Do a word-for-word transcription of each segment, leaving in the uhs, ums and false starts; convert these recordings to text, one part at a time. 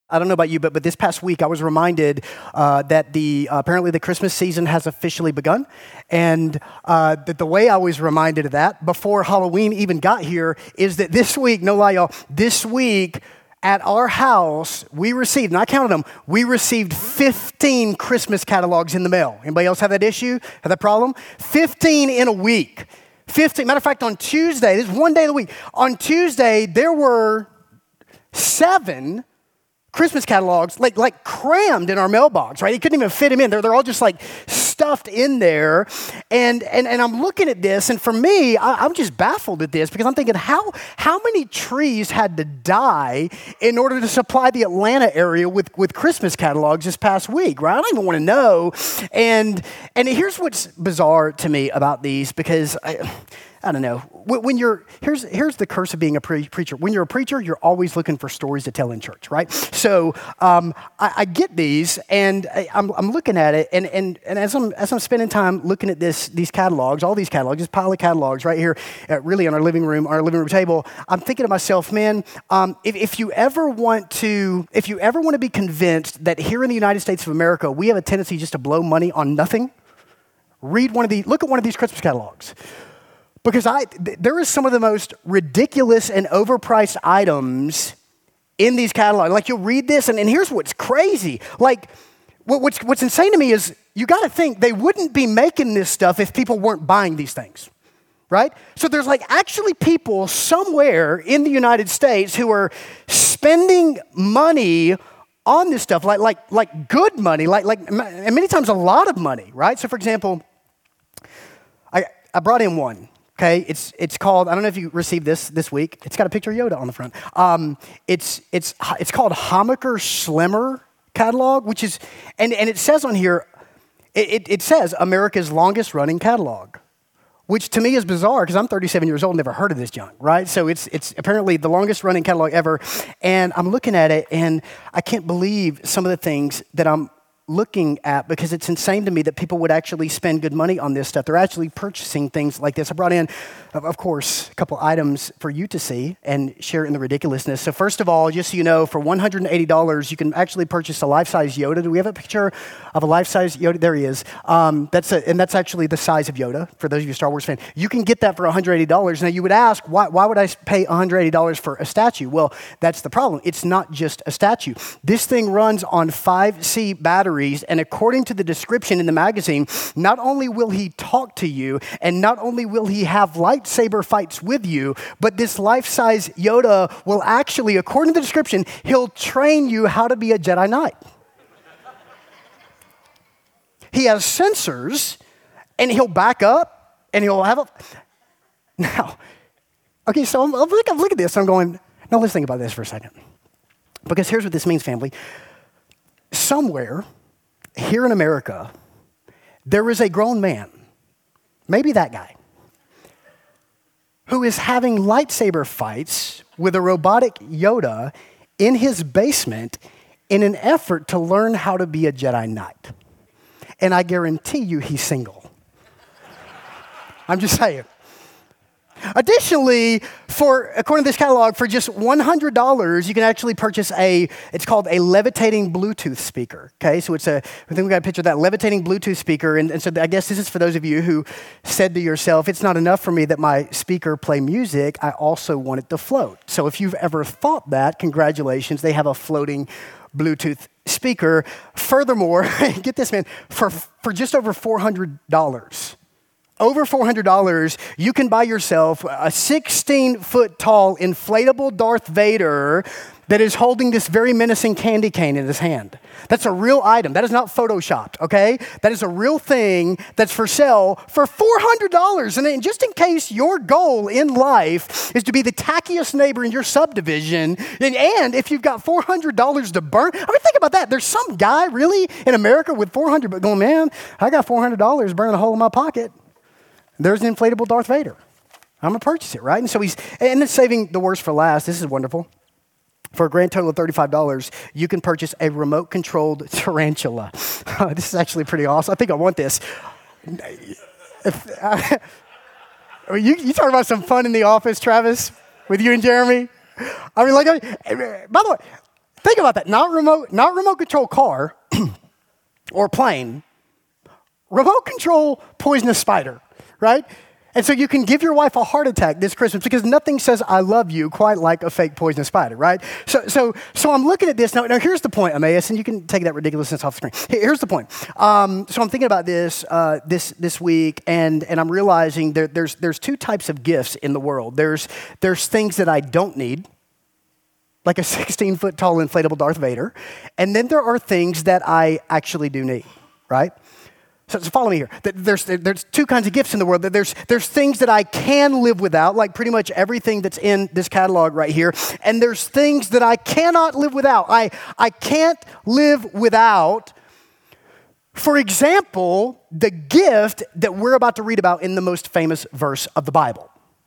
I don't know about you, but, but this past week I was reminded uh, that the uh, apparently the Christmas season has officially begun. And uh, that the way I was reminded of that before Halloween even got here is that this week, no lie y'all, this week at our house, we received, and I counted them, we received fifteen Christmas catalogs in the mail. Anybody else have that issue, have that problem? fifteen in a week. fifteen, matter of fact, on Tuesday, this is one day of the week, on Tuesday there were seven Christmas catalogs, like like crammed in our mailbox, right? You couldn't even fit them in. They're, they're all just like stuffed in there. And and and I'm looking at this, and for me, I, I'm just baffled at this because I'm thinking, how how many trees had to die in order to supply the Atlanta area with, with Christmas catalogs this past week, right? I don't even want to know. And and here's what's bizarre to me about these, because I, I don't know. When you're, here's here's the curse of being a pre- preacher. When you're a preacher, you're always looking for stories to tell in church, right? So um, I, I get these, and I, I'm, I'm looking at it, and and and as I'm as I'm spending time looking at this these catalogs, all these catalogs, this pile of catalogs right here, uh, really on our living room, our living room table, I'm thinking to myself, man, um, if, if you ever want to, if you ever want to be convinced that here in the United States of America we have a tendency just to blow money on nothing, read one of these, look at one of these Christmas catalogs. Because I, th- there is some of the most ridiculous and overpriced items in these catalogs. Like, you'll read this, and, and here's what's crazy. Like, what, what's, what's insane to me is you got to think they wouldn't be making this stuff if people weren't buying these things, right? So there's like actually people somewhere in the United States who are spending money on this stuff, like like like good money, like like and many times a lot of money, right? So for example, I I brought in one. Okay, it's it's called, I don't know if you received this this week. It's got a picture of Yoda on the front. Um, it's it's it's called Hammacher Schlemmer catalog, which is, and, and it says on here, it, it says America's longest running catalog, which to me is bizarre because I'm thirty-seven years old and never heard of this junk, right? So it's it's apparently the longest running catalog ever. And I'm looking at it and I can't believe some of the things that I'm looking at, because it's insane to me that people would actually spend good money on this stuff. They're actually purchasing things like this. I brought in, of course, a couple items for you to see and share in the ridiculousness. So first of all, just so you know, for one hundred eighty dollars, you can actually purchase a life-size Yoda. Do we have a picture of a life-size Yoda? There he is. Um, that's a, and that's actually the size of Yoda, for those of you Star Wars fans. You can get that for one hundred eighty dollars. Now, you would ask, why, why would I pay one hundred eighty dollars for a statue? Well, that's the problem. It's not just a statue. This thing runs on five C batteries. And according to the description in the magazine, not only will he talk to you, and not only will he have lightsaber fights with you, but this life-size Yoda will actually, according to the description, he'll train you how to be a Jedi Knight. He has sensors, and he'll back up, and he'll have a... Now, okay, so I'm, I'm looking look at this, I'm going, now let's think about this for a second. Because here's what this means, family. Somewhere here in America, there is a grown man, maybe that guy, who is having lightsaber fights with a robotic Yoda in his basement in an effort to learn how to be a Jedi Knight. And I guarantee you he's single. I'm just saying. Additionally, for according to this catalog, for just one hundred dollars, you can actually purchase a, it's called a levitating Bluetooth speaker, okay? So it's a, I think we got a picture of that, levitating Bluetooth speaker, and, and so I guess this is for those of you who said to yourself, it's not enough for me that my speaker play music, I also want it to float. So if you've ever thought that, congratulations, they have a floating Bluetooth speaker. Furthermore, get this, man, for, for just over four hundred dollars, over four hundred dollars, you can buy yourself a sixteen-foot tall inflatable Darth Vader that is holding this very menacing candy cane in his hand. That's a real item. That is not photoshopped, okay? That is a real thing that's for sale for four hundred dollars. And then just in case your goal in life is to be the tackiest neighbor in your subdivision, and, and if you've got four hundred dollars to burn, I mean, think about that. There's some guy really in America with four hundred dollars, but going, man, I got four hundred dollars burning a hole in my pocket. There's an inflatable Darth Vader. I'm going to purchase it, right? And so he's, and then saving the worst for last. This is wonderful. For a grand total of thirty-five dollars, you can purchase a remote-controlled tarantula. This is actually pretty awesome. I think I want this. If, uh, you, you talk about some fun in the office, Travis, with you and Jeremy. I mean, like, I mean, by the way, Think about that. Not remote, not remote control car or plane. Remote control poisonous spider, right? And so you can give your wife a heart attack this Christmas because nothing says I love you quite like a fake poisonous spider, right? So so so I'm looking at this. Now, now here's the point, Emmaus, and you can take that ridiculousness off the screen. Here's the point. Um, so I'm thinking about this uh, this this week, and and I'm realizing there, there's there's two types of gifts in the world. There's there's things that I don't need, like a sixteen foot tall inflatable Darth Vader, and then there are things that I actually do need, right? So, so follow me here. There's, there's two kinds of gifts in the world. There's, there's things that I can live without, like pretty much everything that's in this catalog right here. And there's things that I cannot live without. I, I can't live without, for example, the gift that we're about to read about in the most famous verse of the Bible.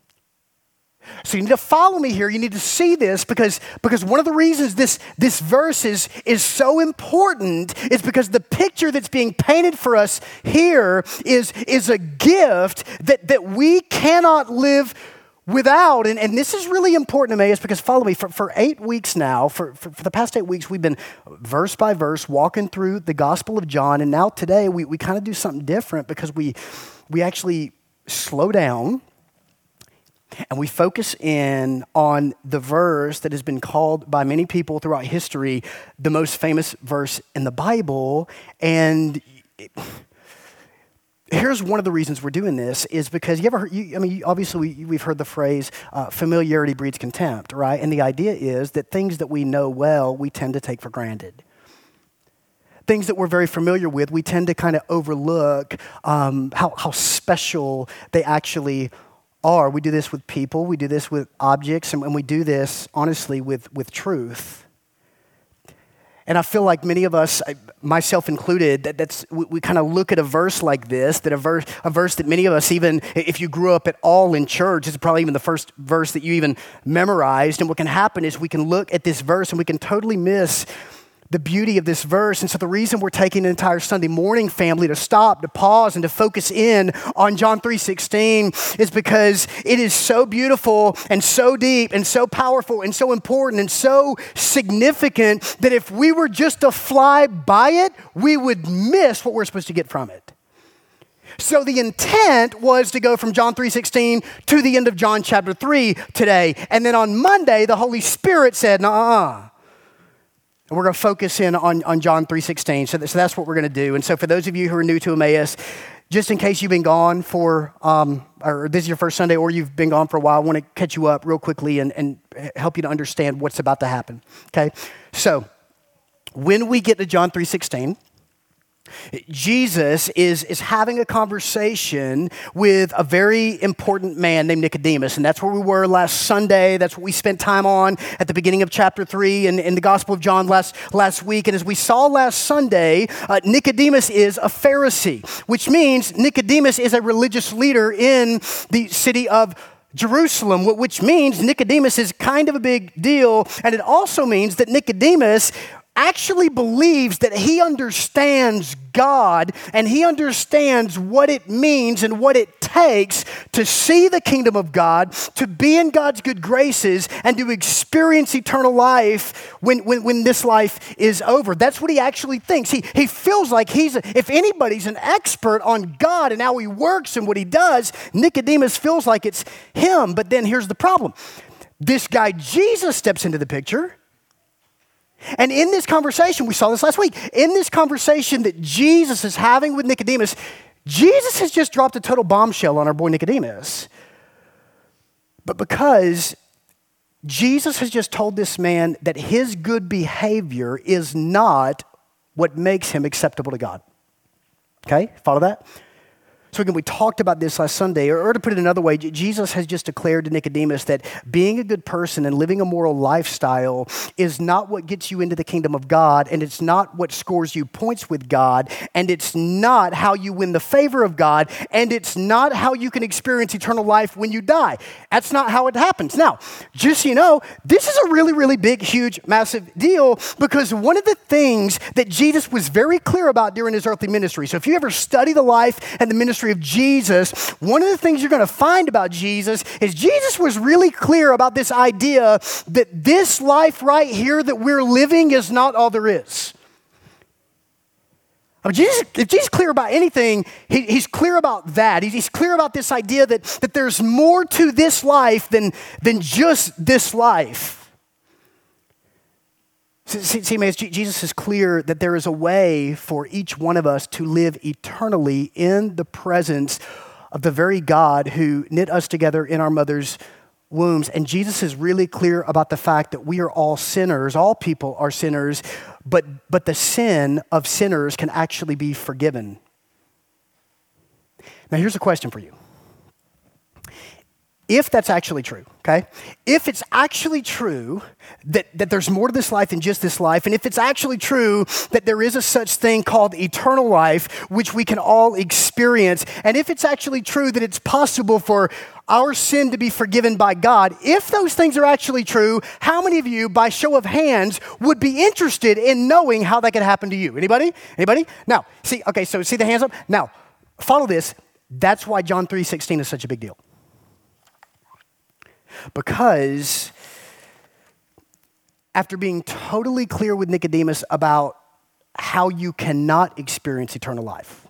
So you need to follow me here. You need to see this because, because one of the reasons this, this verse is, is so important is because the picture that's being painted for us here is, is a gift that, that we cannot live without. And, and this is really important, Emmaus, because follow me. For, for eight weeks now, for, for, for the past eight weeks, we've been verse by verse walking through the Gospel of John. And now today we, we kind of do something different because we, we actually slow down. And we focus in on the verse that has been called by many people throughout history the most famous verse in the Bible. And it, here's one of the reasons we're doing this is because you ever heard, you, I mean, obviously we, we've heard the phrase, uh, familiarity breeds contempt, right? And the idea is that things that we know well, we tend to take for granted. Things that we're very familiar with, we tend to kind of overlook um, how, how special they actually are. We do this with people, we do this with objects, and, and we do this, honestly, with, with truth. And I feel like many of us, myself included, that that's we, we kind of look at a verse like this, that a verse, a verse that many of us, even if you grew up at all in church, it's probably even the first verse that you even memorized. And what can happen is we can look at this verse and we can totally miss the beauty of this verse. And so the reason we're taking an entire Sunday morning, family, to stop, to pause, and to focus in on John three sixteen is because it is so beautiful and so deep and so powerful and so important and so significant that if we were just to fly by it, we would miss what we're supposed to get from it. So the intent was to go from John three sixteen to the end of John chapter three today. And then on Monday, the Holy Spirit said, "Nuh-uh." And we're going to focus in on, on John three sixteen. So, that, so that's what we're going to do. And so for those of you who are new to Emmaus, just in case you've been gone for, um, or this is your first Sunday or you've been gone for a while, I want to catch you up real quickly and, and help you to understand what's about to happen. Okay? So when we get to John three sixteen, Jesus is, is having a conversation with a very important man named Nicodemus. And that's where we were last Sunday. That's what we spent time on at the beginning of chapter three in, in the Gospel of John last, last week. And as we saw last Sunday, uh, Nicodemus is a Pharisee, which means Nicodemus is a religious leader in the city of Jerusalem, which means Nicodemus is kind of a big deal. And it also means that Nicodemus actually believes that he understands God and he understands what it means and what it takes to see the kingdom of God, to be in God's good graces, and to experience eternal life when, when, when this life is over. That's what he actually thinks. He, he feels like he's, if anybody's an expert on God and how he works and what he does, Nicodemus feels like it's him. But then here's the problem. This guy Jesus steps into the picture. And in this conversation, we saw this last week, in this conversation that Jesus is having with Nicodemus, Jesus has just dropped a total bombshell on our boy Nicodemus. But because Jesus has just told this man that his good behavior is not what makes him acceptable to God. Okay, follow that? So again, we talked about this last Sunday, or, or to put it another way, Jesus has just declared to Nicodemus that being a good person and living a moral lifestyle is not what gets you into the kingdom of God, and it's not what scores you points with God, and it's not how you win the favor of God, and it's not how you can experience eternal life when you die. That's not how it happens. Now, just so you know, this is a really, really big, huge, massive deal, because one of the things that Jesus was very clear about during his earthly ministry, so if you ever study the life and the ministry ministry of Jesus, one of the things you're going to find about Jesus is Jesus was really clear about this idea that this life right here that we're living is not all there is. I mean, Jesus, if Jesus is clear about anything, he, he's clear about that. He's, he's clear about this idea that, that there's more to this life than, than just this life. See, see, man, Jesus is clear that there is a way for each one of us to live eternally in the presence of the very God who knit us together in our mother's wombs. And Jesus is really clear about the fact that we are all sinners. All people are sinners, but, but the sin of sinners can actually be forgiven. Now, here's a question for you. If that's actually true, okay? If it's actually true that, that there's more to this life than just this life, and if it's actually true that there is a such thing called eternal life, which we can all experience, and if it's actually true that it's possible for our sin to be forgiven by God, if those things are actually true, how many of you, by show of hands, would be interested in knowing how that could happen to you? Anybody? Anybody? Now, see, okay, so see the hands up? Now, follow this. That's why John three sixteen is such a big deal. Because after being totally clear with Nicodemus about how you cannot experience eternal life,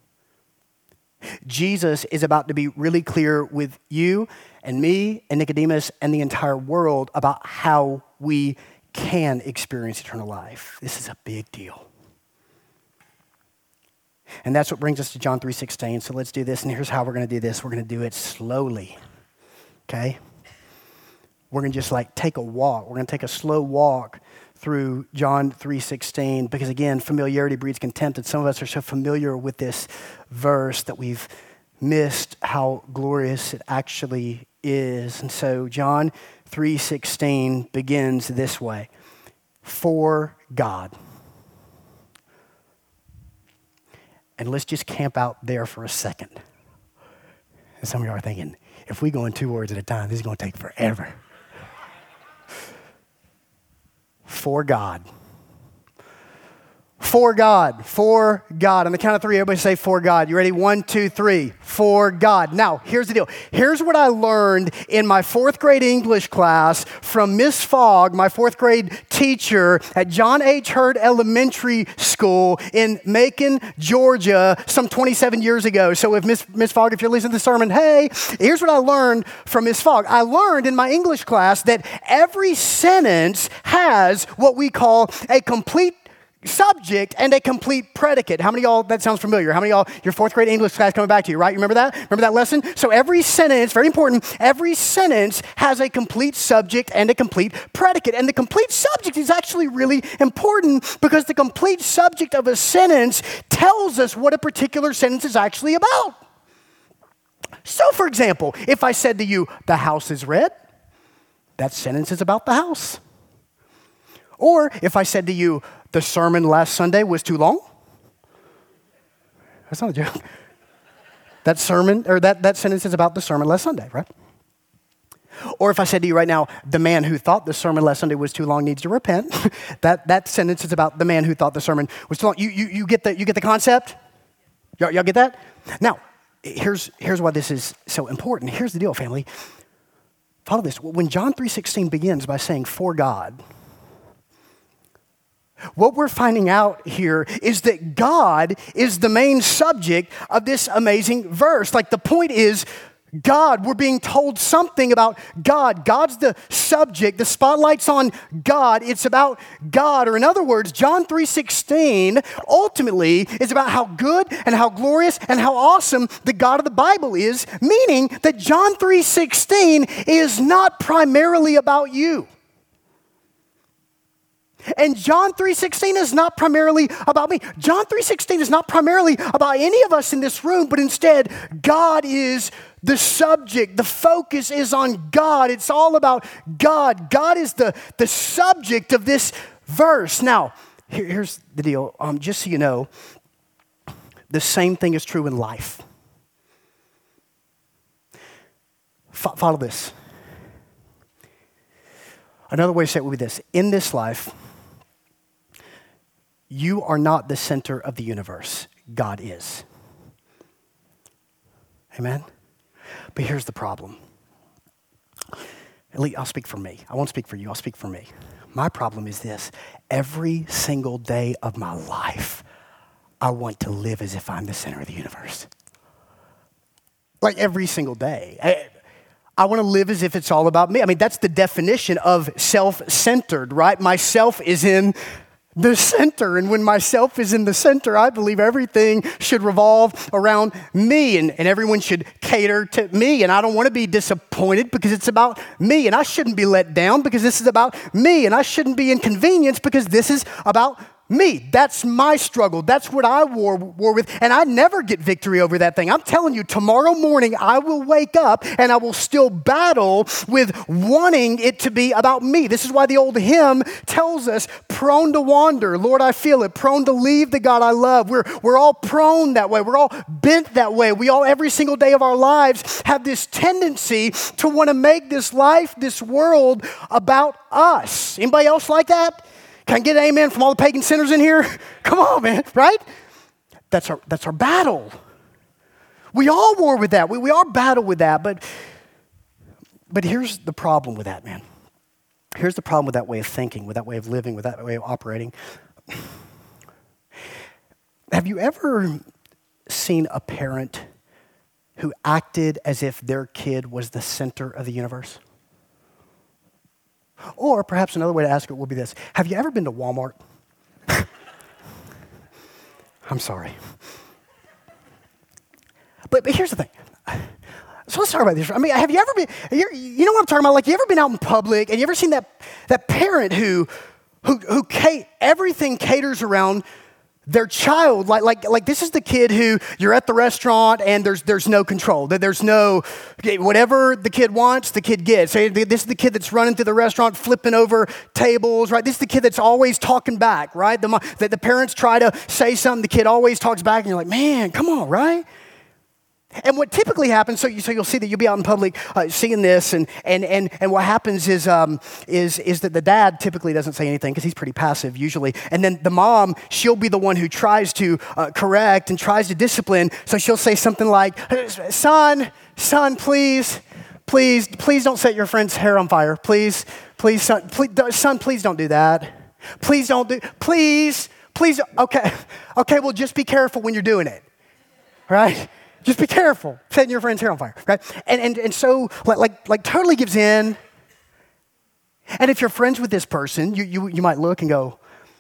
Jesus is about to be really clear with you and me and Nicodemus and the entire world about how we can experience eternal life. This is a big deal. And that's what brings us to John three sixteen. So let's do this, and here's how we're going to do this. We're going to do it slowly, okay? We're going to just like take a walk. We're going to take a slow walk through John three sixteen because, again, familiarity breeds contempt, and some of us are so familiar with this verse that we've missed how glorious it actually is. And so John three sixteen begins this way: for God. And let's just camp out there for a second. And some of you are thinking, if we go in two words at a time, this is going to take forever. For God. For God. For God. On the count of three, everybody say for God. You ready? One, two, three. For God. Now, here's the deal. Here's what I learned in my fourth grade English class from Miss Fogg, my fourth grade teacher at John H. Hurd Elementary School in Macon, Georgia, some twenty-seven years ago. So if Miss Miss Fogg, if you're listening to the sermon, hey, here's what I learned from Miss Fogg. I learned in my English class that every sentence has what we call a complete subject and a complete predicate. How many of y'all, that sounds familiar? How many of y'all, your fourth grade English class coming back to you, right? You remember that? Remember that lesson? So every sentence, very important, every sentence has a complete subject and a complete predicate. And the complete subject is actually really important because the complete subject of a sentence tells us what a particular sentence is actually about. So, for example, if I said to you, the house is red, that sentence is about the house. Or if I said to you, the sermon last Sunday was too long. That's not a joke. That sermon, or that, that sentence is about the sermon last Sunday, right? Or if I said to you right now, the man who thought the sermon last Sunday was too long needs to repent. that, that sentence is about the man who thought the sermon was too long. You, you, you, get, the, you get the concept? Y'all, y'all get that? Now, here's, here's why this is so important. Here's the deal, family. Follow this. When John three sixteen begins by saying, for God, what we're finding out here is that God is the main subject of this amazing verse. Like the point is, God, we're being told something about God. God's the subject. The spotlight's on God. It's about God. Or in other words, John three sixteen ultimately is about how good and how glorious and how awesome the God of the Bible is, meaning that John three sixteen is not primarily about you. And John three sixteen is not primarily about me. John three sixteen is not primarily about any of us in this room, but instead, God is the subject. The focus is on God. It's all about God. God is the, the subject of this verse. Now, here, here's the deal. Um, just so you know, the same thing is true in life. F- follow this. Another way to say it would be this. In this life, you are not the center of the universe. God is. Amen? But here's the problem. At least I'll speak for me. I won't speak for you. I'll speak for me. My problem is this. Every single day of my life, I want to live as if I'm the center of the universe. Like every single day. I, I want to live as if it's all about me. I mean, that's the definition of self-centered, right? Myself is in the center. And when myself is in the center, I believe everything should revolve around me and, and everyone should cater to me. And I don't want to be disappointed because it's about me. And I shouldn't be let down because this is about me. And I shouldn't be inconvenienced because this is about me. That's my struggle. That's what I war, war with. And I never get victory over that thing. I'm telling you, tomorrow morning I will wake up and I will still battle with wanting it to be about me. This is why the old hymn tells us, prone to wander. Lord, I feel it. Prone to leave the God I love. We're, we're all prone that way. We're all bent that way. We all, every single day of our lives, have this tendency to want to make this life, this world about us. Anybody else like that? Can I get an amen from all the pagan sinners in here? Come on, man, right? That's our, that's our battle. We all war with that. We, we all battle with that. But, but here's the problem with that, man. Here's the problem with that way of thinking, with that way of living, with that way of operating. Have you ever seen a parent who acted as if their kid was the center of the universe? Or perhaps another way to ask it will be this. Have you ever been to Walmart? I'm sorry. But, but here's the thing. So let's talk about this. I mean, have you ever been, you know what I'm talking about? Like, you ever been out in public and you ever seen that, that parent who, who, who ca- everything caters around their child? Like, like, like this is the kid who you're at the restaurant and there's, there's no control. There's no, whatever the kid wants, the kid gets. So this is the kid that's running through the restaurant, flipping over tables, right? This is the kid that's always talking back, right? The, the, the parents try to say something, the kid always talks back and you're like, man, come on, right? And what typically happens, so, you, so you'll see that you'll be out in public uh, seeing this, and and and and what happens is um, is is that the dad typically doesn't say anything because he's pretty passive usually, and then the mom, she'll be the one who tries to uh, correct and tries to discipline. So she'll say something like, "Son, son, please, please, please don't set your friend's hair on fire. Please, please, son, please, son, please don't do that. Please don't do. Please, please. Okay, okay. Well, just be careful when you're doing it, right?" Just be careful, setting your friend's hair on fire, right? And and and so, like, like, like totally gives in. And if you're friends with this person, you you, you might look and go,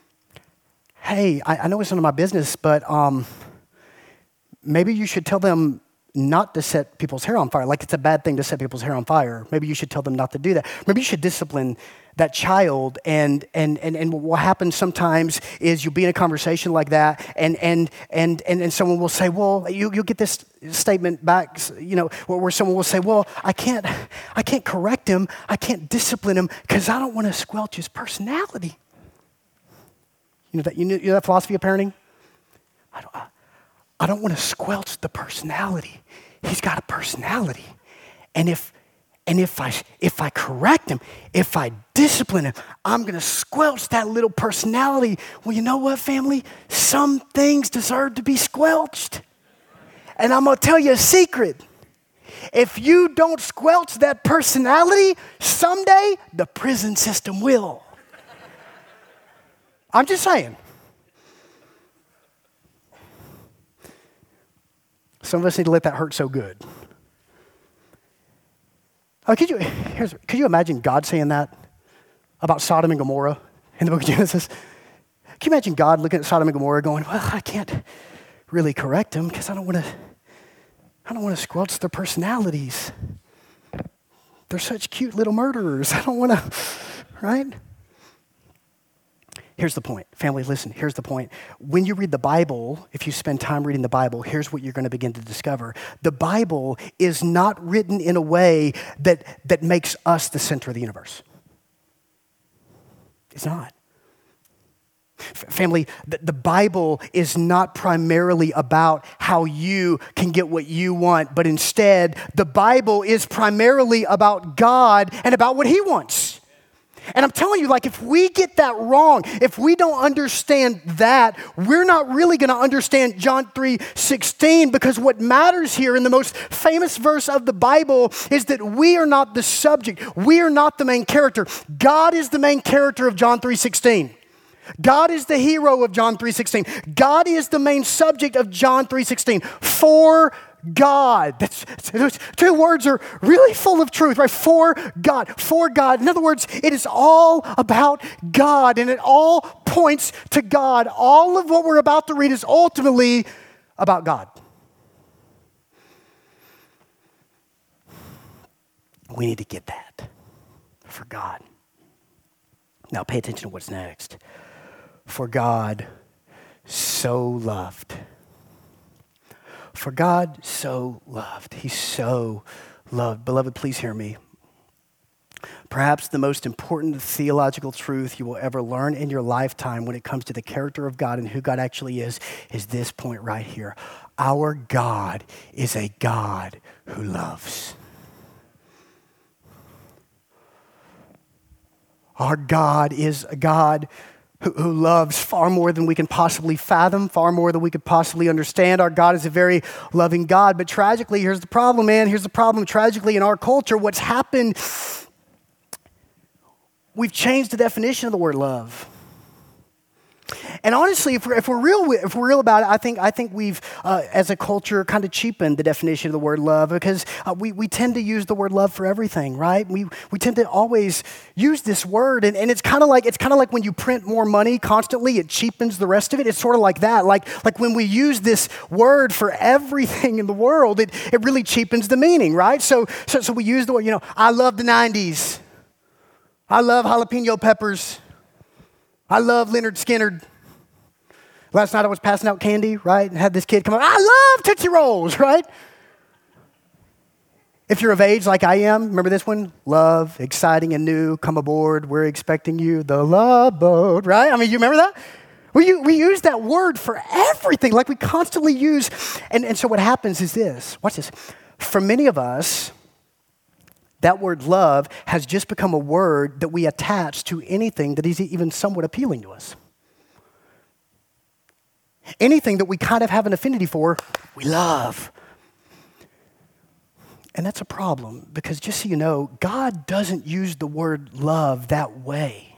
hey, I, I know it's none of my business, but um, maybe you should tell them not to set people's hair on fire. Like it's a bad thing to set people's hair on fire. Maybe you should tell them not to do that. Maybe you should discipline that child. And and and and what happens sometimes is you'll be in a conversation like that, and and and and, and someone will say, well, you you'll get this statement back, you know, where, where someone will say, well, I can't I can't correct him, I can't discipline him because I don't want to squelch his personality. You know that you know, you know that philosophy of parenting? I don't I, I don't want to squelch the personality. He's got a personality. And if and if I if I correct him, if I discipline him, I'm going to squelch that little personality. Well, you know what, family? Some things deserve to be squelched. And I'm going to tell you a secret. If you don't squelch that personality, someday the prison system will. I'm just saying. Some of us need to let that hurt so good. Oh, could you, here's, could you imagine God saying that about Sodom and Gomorrah in the book of Genesis? Can you imagine God looking at Sodom and Gomorrah going, well, I can't really correct them because I don't want to I don't want to squelch their personalities. They're such cute little murderers. I don't want to, right? Here's the point. Family, listen, here's the point. When you read the Bible, if you spend time reading the Bible, here's what you're going to begin to discover. The Bible is not written in a way that, that makes us the center of the universe. It's not. F- family, the, the Bible is not primarily about how you can get what you want, but instead, the Bible is primarily about God and about what He wants. And I'm telling you, like, if we get that wrong, if we don't understand that, we're not really going to understand John three sixteen, because what matters here in the most famous verse of the Bible is that we are not the subject. We are not the main character. God is the main character of John three sixteen. God is the hero of John three sixteen. God is the main subject of John three sixteen. For God. That's, those two words are really full of truth, right? For God. For God. In other words, it is all about God, and it all points to God. All of what we're about to read is ultimately about God. We need to get that. For God. Now pay attention to what's next. For God so loved. For God so loved. He so loved. Beloved, please hear me. Perhaps the most important theological truth you will ever learn in your lifetime when it comes to the character of God and who God actually is, is this point right here. Our God is a God who loves. Our God is a God Who, who loves far more than we can possibly fathom, far more than we could possibly understand. Our God is a very loving God. But tragically, here's the problem, man. Here's the problem. Tragically, in our culture, what's happened, we've changed the definition of the word love. And honestly, if we're, if we're real, if we're real about it, I think I think we've, uh, as a culture, kind of cheapened the definition of the word love, because uh, we we tend to use the word love for everything, right? We we tend to always use this word, and, and it's kind of like it's kind of like when you print more money constantly, it cheapens the rest of it. It's sort of like that, like like when we use this word for everything in the world, it it really cheapens the meaning, right? So so so we use the word, you know, I love the nineties, I love jalapeno peppers. I love Leonard Skinner. Last night I was passing out candy, right? And had this kid come up, I love Tootsie Rolls, right? If you're of age like I am, remember this one? Love, exciting and new, come aboard, we're expecting you, the love boat, right? I mean, you remember that? We, we use that word for everything, like we constantly use. And, and so what happens is this, watch this. For many of us, that word love has just become a word that we attach to anything that is even somewhat appealing to us. Anything that we kind of have an affinity for, we love. And that's a problem, because just so you know, God doesn't use the word love that way.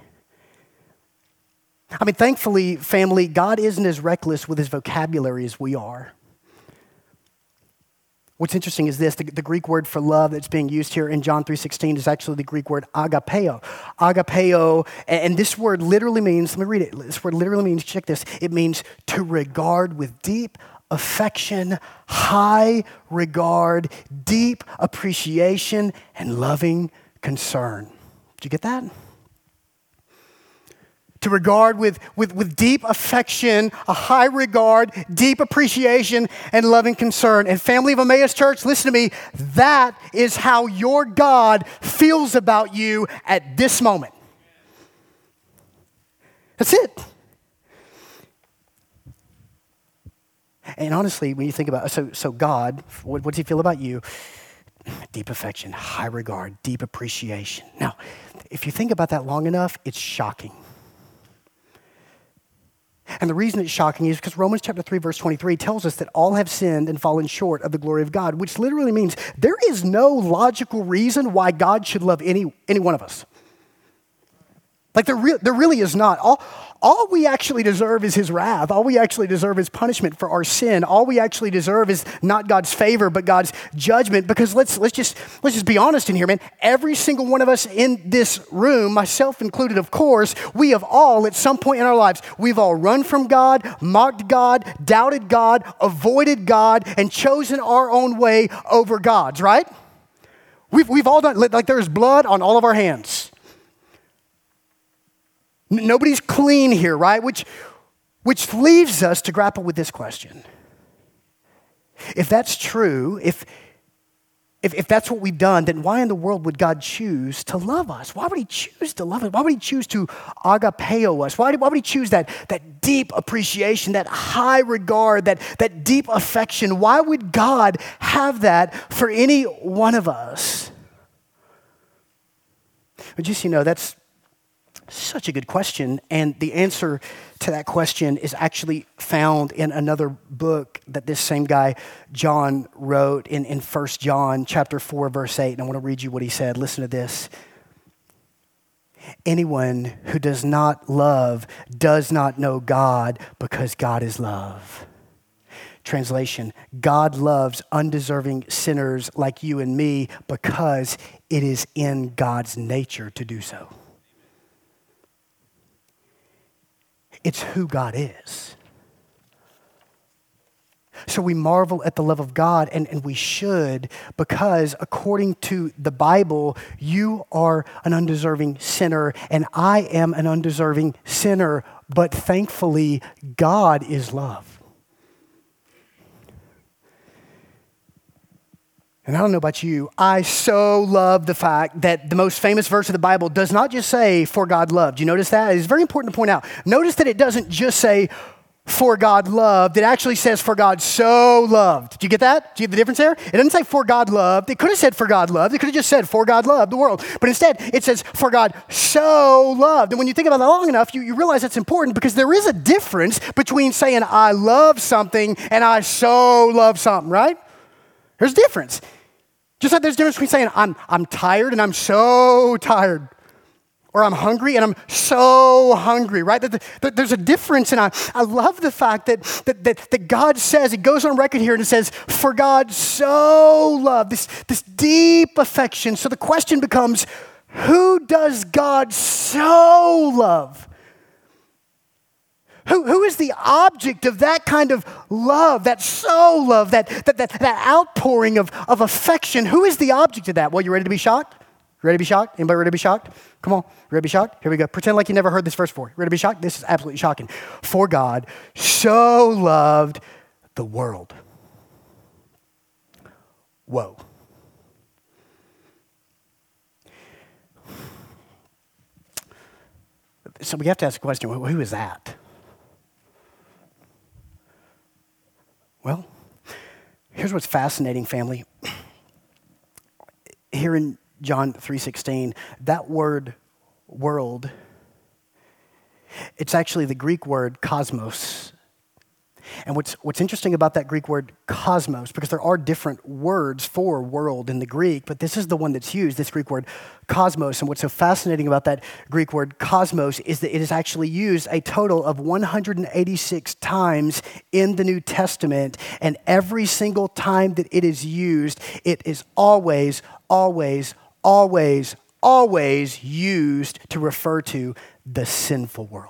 I mean, thankfully, family, God isn't as reckless with his vocabulary as we are. What's interesting is this, the, the Greek word for love that's being used here in John three sixteen is actually the Greek word agapeo. Agapeo, and, and this word literally means, let me read it, this word literally means, check this, it means to regard with deep affection, high regard, deep appreciation, and loving concern. Did you get that? To regard with, with, with deep affection, a high regard, deep appreciation, and loving concern. And family of Emmaus Church, listen to me, that is how your God feels about you at this moment. That's it. And honestly, when you think about, so, so God, what, what does he feel about you? Deep affection, high regard, deep appreciation. Now, if you think about that long enough, it's shocking. And the reason it's shocking is because Romans chapter three, verse twenty-three tells us that all have sinned and fallen short of the glory of God, which literally means there is no logical reason why God should love any, any one of us. Like there, re- there really is not. All, all we actually deserve is his wrath. All we actually deserve is punishment for our sin. All we actually deserve is not God's favor, but God's judgment. Because let's let's just let's just be honest in here, man. Every single one of us in this room, myself included, of course, we have all at some point in our lives, we've all run from God, mocked God, doubted God, avoided God, and chosen our own way over God's, right? We've we've all done, like there's blood on all of our hands. Nobody's clean here, right? Which, which leaves us to grapple with this question. If that's true, if, if, if that's what we've done, then why in the world would God choose to love us? Why would he choose to love us? Why would he choose to agapeo us? Why, why would he choose that, that deep appreciation, that high regard, that, that deep affection? Why would God have that for any one of us? But just, you know, that's Such a good question. And the answer to that question is actually found in another book that this same guy, John, wrote in, in First John chapter four, verse eight. And I want to read you what he said. Listen to this. Anyone who does not love does not know God, because God is love. Translation, God loves undeserving sinners like you and me because it is in God's nature to do so. It's who God is. So we marvel at the love of God, and, and we should, because according to the Bible, you are an undeserving sinner, and I am an undeserving sinner, but thankfully, God is love. And I don't know about you, I so love the fact that the most famous verse of the Bible does not just say, for God loved. You notice that? It's very important to point out. Notice that it doesn't just say, for God loved. It actually says, for God so loved. Do you get that? Do you get the difference there? It doesn't say, for God loved. It could have said, for God loved. It could have just said, for God loved the world. But instead, it says, for God so loved. And when you think about that long enough, you, you realize that's important, because there is a difference between saying, I love something and I so love something, right? There's a difference. Just like there's a difference between saying, I'm, I'm tired and I'm so tired. Or I'm hungry and I'm so hungry, right? There's a difference, and I, I love the fact that, that, that, that God says, it goes on record here and it says, for God so loved, this, this deep affection. So the question becomes, who does God so love? Who, who is the object of that kind of love, that so love, that, that, that, that outpouring of, of affection? Who is the object of that? Well, you ready to be shocked? Ready to be shocked? Anybody ready to be shocked? Come on, ready to be shocked? Here we go. Pretend like you never heard this verse before. Ready to be shocked? This is absolutely shocking. For God so loved the world. Whoa. So we have to ask the question, who is that? Well, here's what's fascinating, family. Here in John three sixteen, that word world, it's actually the Greek word cosmos. And what's, what's interesting about that Greek word cosmos, because there are different words for world in the Greek, but this is the one that's used, this Greek word cosmos. And what's so fascinating about that Greek word cosmos is that it is actually used a total of one hundred eighty-six times in the New Testament. And every single time that it is used, it is always, always, always, always used to refer to the sinful world.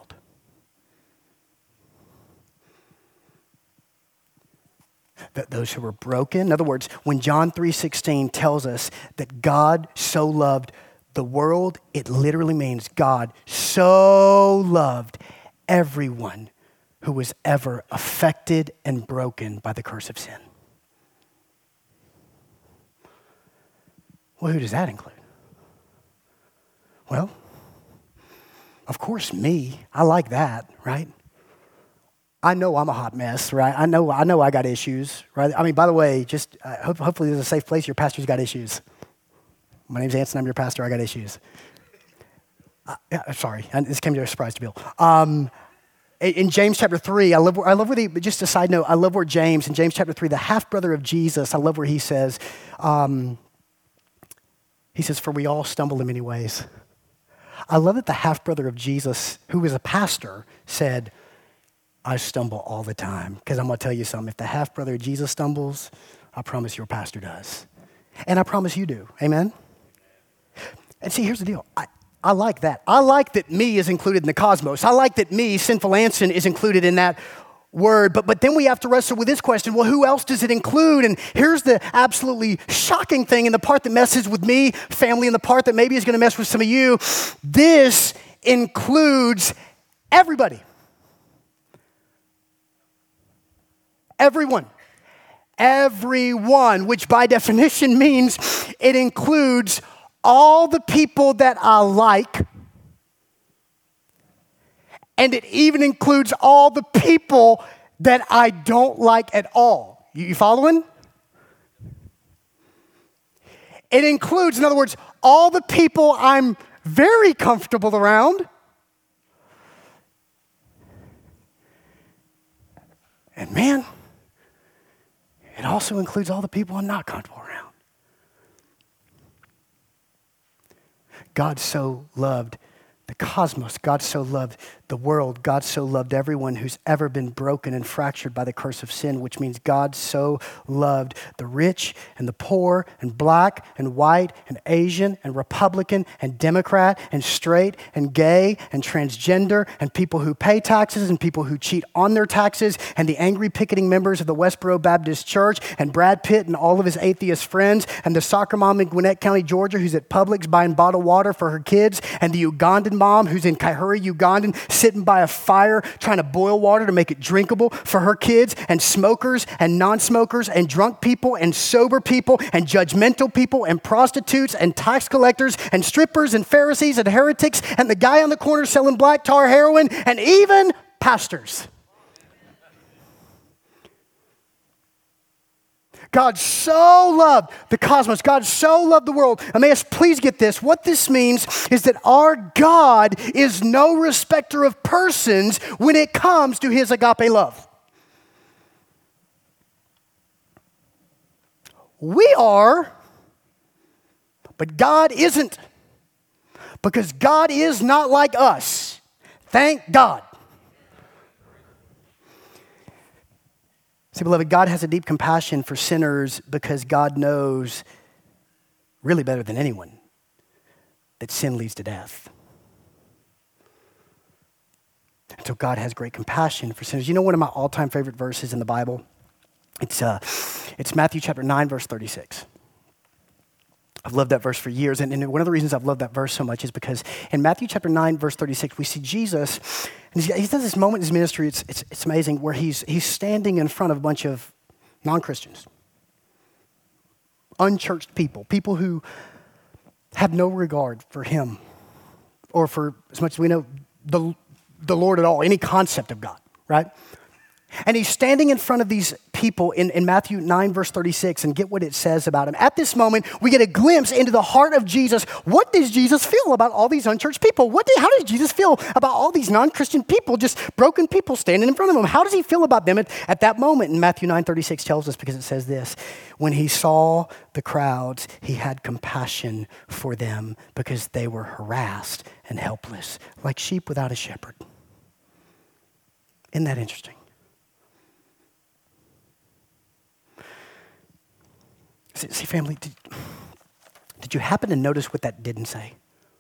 That those who were broken. In other words, when John three sixteen tells us that God so loved the world, it literally means God so loved everyone who was ever affected and broken by the curse of sin. Well, who does that include? Well, of course, me. I like that, right? I know I'm a hot mess, right? I know I know I got issues, right? I mean, by the way, just uh, hope, hopefully there's a safe place. Your pastor's got issues. My name's Anson. I'm your pastor. I got issues. Uh, yeah, sorry, this came to a surprise to Bill. Um, in, in James chapter three, I love. I love where the. Just a side note, I love where James in James chapter three, the half brother of Jesus. I love where he says, um, he says, "For we all stumble in many ways." I love that the half brother of Jesus, who was a pastor, said, I stumble all the time. Because I'm going to tell you something. If the half-brother of Jesus stumbles, I promise your pastor does. And I promise you do. Amen? And see, here's the deal. I, I like that. I like that me is included in the cosmos. I like that me, sinful Anson, is included in that word. But, but then we have to wrestle with this question. Well, who else does it include? And here's the absolutely shocking thing, and the part that messes with me, family, and the part that maybe is going to mess with some of you. This includes everybody. Everyone. Everyone, which by definition means it includes all the people that I like, and it even includes all the people that I don't like at all. You, you following? It includes, in other words, all the people I'm very comfortable around, man, it also includes all the people I'm not comfortable around. God so loved the cosmos. God so loved the world. God so loved everyone who's ever been broken and fractured by the curse of sin, which means God so loved the rich and the poor and black and white and Asian and Republican and Democrat and straight and gay and transgender and people who pay taxes and people who cheat on their taxes and the angry picketing members of the Westboro Baptist Church and Brad Pitt and all of his atheist friends and the soccer mom in Gwinnett County, Georgia, who's at Publix buying bottled water for her kids, and the Ugandan mom who's in Kaihura, Ugandan, sitting by a fire trying to boil water to make it drinkable for her kids, and smokers and non-smokers and drunk people and sober people and judgmental people and prostitutes and tax collectors and strippers and Pharisees and heretics and the guy on the corner selling black tar heroin and even pastors. God so loved the cosmos. God so loved the world. Emmaus, please get this. What this means is that our God is no respecter of persons when it comes to his agape love. We are, but God isn't. Because God is not like us. Thank God. See, beloved, God has a deep compassion for sinners because God knows really better than anyone that sin leads to death. And so God has great compassion for sinners. You know one of my all-time favorite verses in the Bible? It's, uh, it's Matthew chapter nine, verse thirty-six. I've loved that verse for years. And, and one of the reasons I've loved that verse so much is because in Matthew chapter nine, verse thirty-six, we see Jesus, and he's, he's done this moment in his ministry, it's, it's, it's amazing, where he's, he's standing in front of a bunch of non-Christians, unchurched people, people who have no regard for him or for, as much as we know, the, the Lord at all, any concept of God, right? And he's standing in front of these people in, in Matthew nine, verse thirty-six, and get what it says about him. At this moment, we get a glimpse into the heart of Jesus. What does Jesus feel about all these unchurched people? What did, how does Jesus feel about all these non-Christian people, just broken people standing in front of him? How does he feel about them at, at that moment? And Matthew nine thirty-six tells us, because it says this: when he saw the crowds, he had compassion for them because they were harassed and helpless, like sheep without a shepherd. Isn't that interesting? See, family, did, did you happen to notice what that didn't say?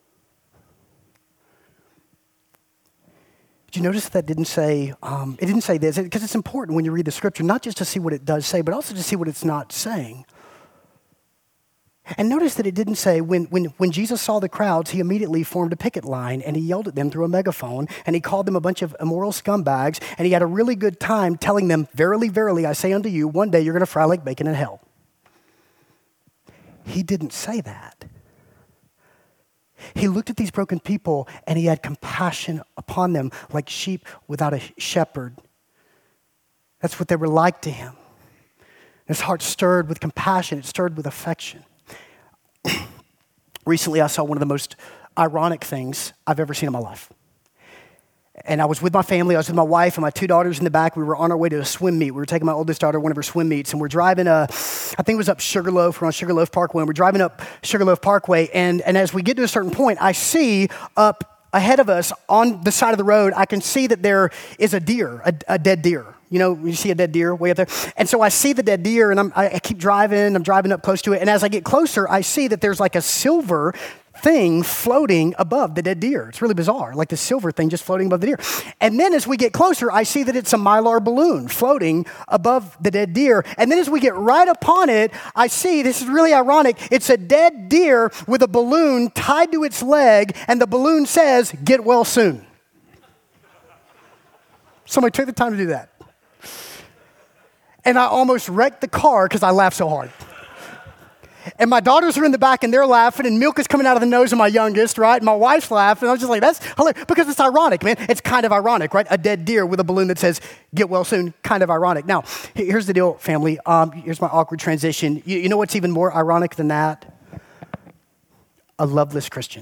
Did you notice that didn't say, um, it didn't say this, because it's important when you read the scripture, not just to see what it does say, but also to see what it's not saying. And notice that it didn't say, when, when, when Jesus saw the crowds, he immediately formed a picket line and he yelled at them through a megaphone and he called them a bunch of immoral scumbags and he had a really good time telling them, verily, verily, I say unto you, one day you're going to fry like bacon in hell. He didn't say that. He looked at these broken people and he had compassion upon them like sheep without a shepherd. That's what they were like to him. His heart stirred with compassion. It stirred with affection. Recently, I saw one of the most ironic things I've ever seen in my life. And I was with my family. I was with my wife and my two daughters in the back. We were on our way to a swim meet. We were taking my oldest daughter to one of her swim meets, and we're driving, uh, I think it was up Sugarloaf. We're on Sugarloaf Parkway, and we're driving up Sugarloaf Parkway, and, and as we get to a certain point, I see up ahead of us on the side of the road, I can see that there is a deer, a, a dead deer. You know, you see a dead deer way up there. And so I see the dead deer, and I'm, I keep driving. I'm driving up close to it, and as I get closer, I see that there's like a silver thing floating above the dead deer. It's really bizarre, like the silver thing just floating above the deer. And then as we get closer, I see that it's a Mylar balloon floating above the dead deer. And then as we get right upon it, I see, this is really ironic, it's a dead deer with a balloon tied to its leg, and the balloon says, "Get well soon." Somebody took the time to do that. And I almost wrecked the car because I laughed so hard. And my daughters are in the back and they're laughing and milk is coming out of the nose of my youngest, right? And my wife's laughing. I was just like, that's hilarious. Because it's ironic, man. It's kind of ironic, right? A dead deer with a balloon that says, "Get well soon," kind of ironic. Now, here's the deal, family. Um, here's my awkward transition. You, you know what's even more ironic than that? A loveless Christian.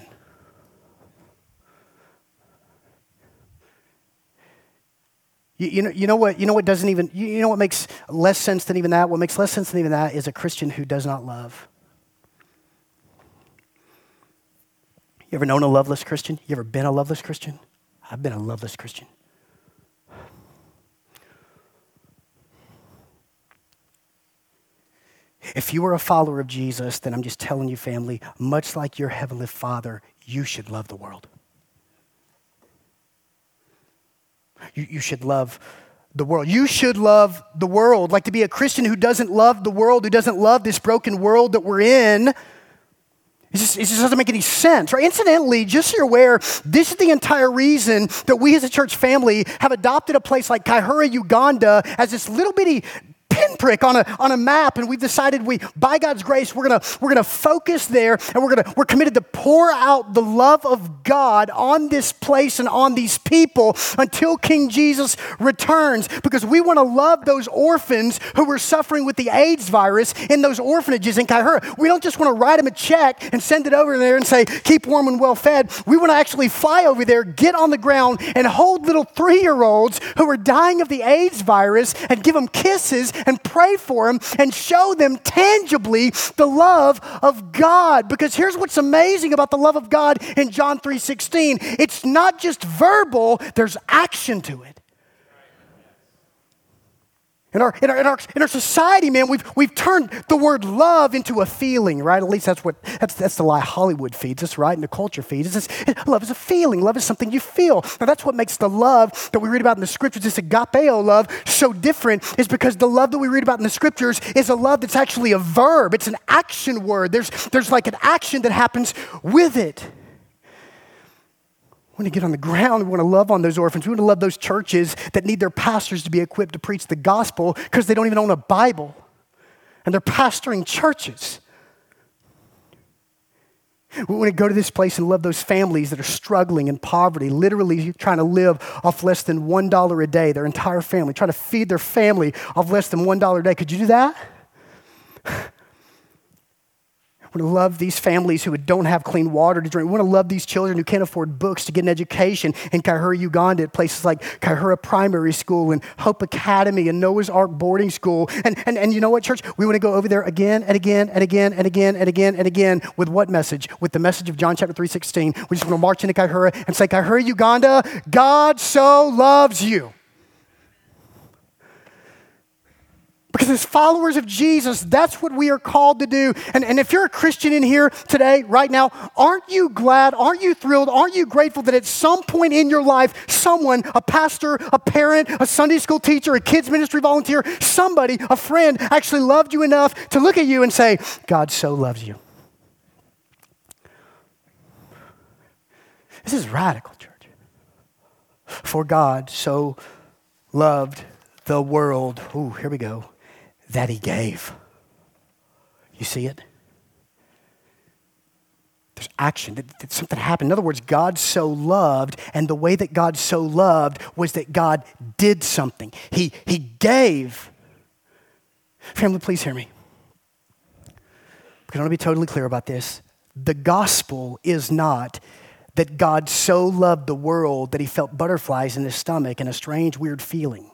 You, you know, you know what? You know what doesn't even. You, you know what makes less sense than even that. What makes less sense than even that is a Christian who does not love. You ever known a loveless Christian? You ever been a loveless Christian? I've been a loveless Christian. If you are a follower of Jesus, then I'm just telling you, family, much like your Heavenly Father, you should love the world. You, you should love the world. You should love the world. Like, to be a Christian who doesn't love the world, who doesn't love this broken world that we're in, it just, it just doesn't make any sense, right? Incidentally, just so you're aware, this is the entire reason that we as a church family have adopted a place like Kaihura, Uganda as this little bitty pinprick on a on a map, and we've decided we, by God's grace, we're gonna we're gonna focus there, and we're gonna we're committed to pour out the love of God on this place and on these people until King Jesus returns, because we want to love those orphans who are suffering with the AIDS virus in those orphanages in Kaihura. We don't just want to write them a check and send it over there and say, keep warm and well fed. We want to actually fly over there, get on the ground, and hold little three-year-olds who are dying of the AIDS virus and give them kisses and pray for them and show them tangibly the love of God. Because here's what's amazing about the love of God in John three sixteen. It's not just verbal, there's action to it. In our, in, our, in, our, in our society, man, we've, we've turned the word love into a feeling, right? At least that's what that's, that's the lie Hollywood feeds us, right? And the culture feeds us. Love is a feeling. Love is something you feel. Now, that's what makes the love that we read about in the scriptures, this agapeo love, so different, is because the love that we read about in the scriptures is a love that's actually a verb. It's an action word. There's, there's like an action that happens with it. We want to get on the ground. We want to love on those orphans. We want to love those churches that need their pastors to be equipped to preach the gospel because they don't even own a Bible. And they're pastoring churches. We want to go to this place and love those families that are struggling in poverty, literally trying to live off less than one dollar a day, their entire family, trying to feed their family off less than one dollar a day. Could you do that? We want to love these families who don't have clean water to drink. We want to love these children who can't afford books to get an education in Kaihura, Uganda, at places like Kaihura Primary School and Hope Academy and Noah's Ark Boarding School. And, and, and you know what, church? We want to go over there again and again and again and again and again and again with what message? With the message of John chapter three sixteen. We just want to march into Kaihura and say, Kaihura, Uganda, God so loves you. Because as followers of Jesus, that's what we are called to do. And, and if you're a Christian in here today, right now, aren't you glad, aren't you thrilled, aren't you grateful that at some point in your life, someone, a pastor, a parent, a Sunday school teacher, a kids ministry volunteer, somebody, a friend, actually loved you enough to look at you and say, God so loves you. This is radical, church. For God so loved the world. Ooh, here we go. That he gave. You see it? There's action. That, that something happened. In other words, God so loved, and the way that God so loved was that God did something. He, he gave. Family, please hear me. Because I want to be totally clear about this. The gospel is not that God so loved the world that he felt butterflies in his stomach and a strange, weird feeling.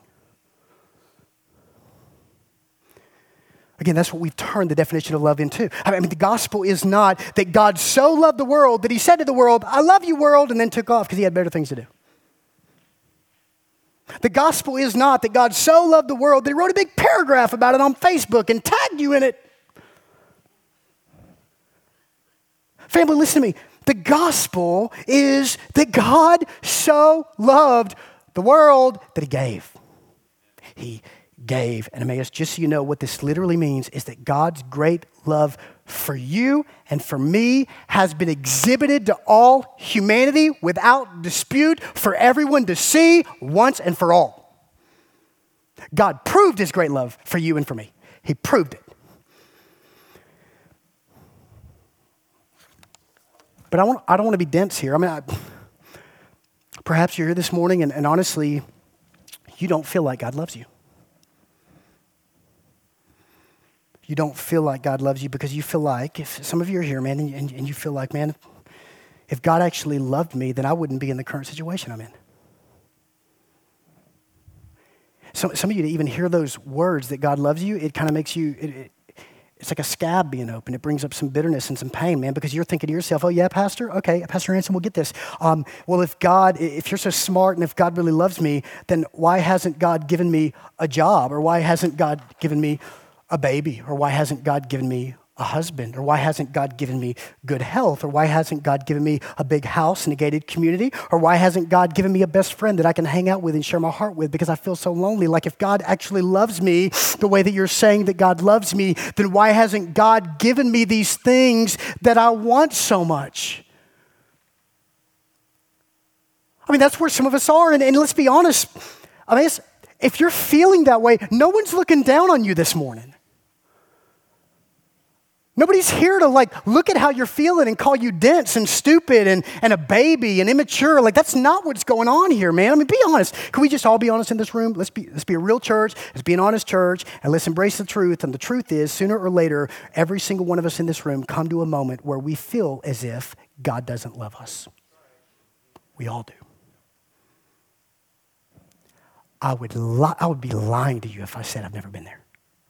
Again, that's what we've turned the definition of love into. I mean, the gospel is not that God so loved the world that he said to the world, I love you, world, and then took off because he had better things to do. The gospel is not that God so loved the world that he wrote a big paragraph about it on Facebook and tagged you in it. Family, listen to me. The gospel is that God so loved the world that he gave. He gave. And Emmaus, just so you know, what this literally means is that God's great love for you and for me has been exhibited to all humanity without dispute for everyone to see once and for all. God proved his great love for you and for me. He proved it. But I, want, I don't want to be dense here. I mean, I, perhaps you're here this morning and, and honestly, you don't feel like God loves you. You don't feel like God loves you because you feel like, if some of you are here, man, and, and, and you feel like, man, if God actually loved me, then I wouldn't be in the current situation I'm in. some, some of you to even hear those words that God loves you, it kind of makes you, it, it, it's like a scab being open. It brings up some bitterness and some pain, man, because you're thinking to yourself, oh yeah, Pastor? Okay, Pastor Anson, we'll get this. Um, well, if God, if you're so smart and if God really loves me, then why hasn't God given me a job? Or why hasn't God given me a baby? Or why hasn't God given me a husband? Or why hasn't God given me good health? Or why hasn't God given me a big house in a gated community? Or why hasn't God given me a best friend that I can hang out with and share my heart with because I feel so lonely? Like if God actually loves me the way that you're saying that God loves me, then why hasn't God given me these things that I want so much? I mean, that's where some of us are. And, and let's be honest. I mean, it's, if you're feeling that way, no one's looking down on you this morning. Nobody's here to like look at how you're feeling and call you dense and stupid and, and a baby and immature. Like that's not what's going on here, man. I mean, be honest. Can we just all be honest in this room? Let's be let's be a real church. Let's be an honest church and let's embrace the truth. And the truth is, sooner or later, every single one of us in this room come to a moment where we feel as if God doesn't love us. We all do. I would li- I would be lying to you if I said I've never been there.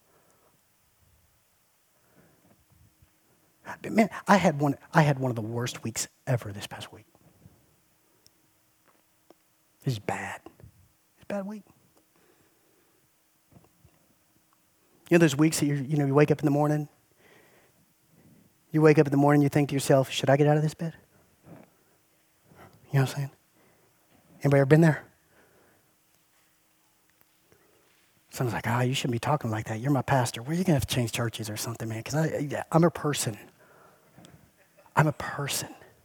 But man, I had one I had one of the worst weeks ever this past week. It's bad. It's a bad week. You know those weeks that you you know you wake up in the morning, you wake up in the morning, you think to yourself, should I get out of this bed? You know what I'm saying? Anybody ever been there? Someone's like, ah, oh, you shouldn't be talking like that. You're my pastor. Well, you're going to have to change churches or something, man, because I, yeah, I'm a person. I'm a person.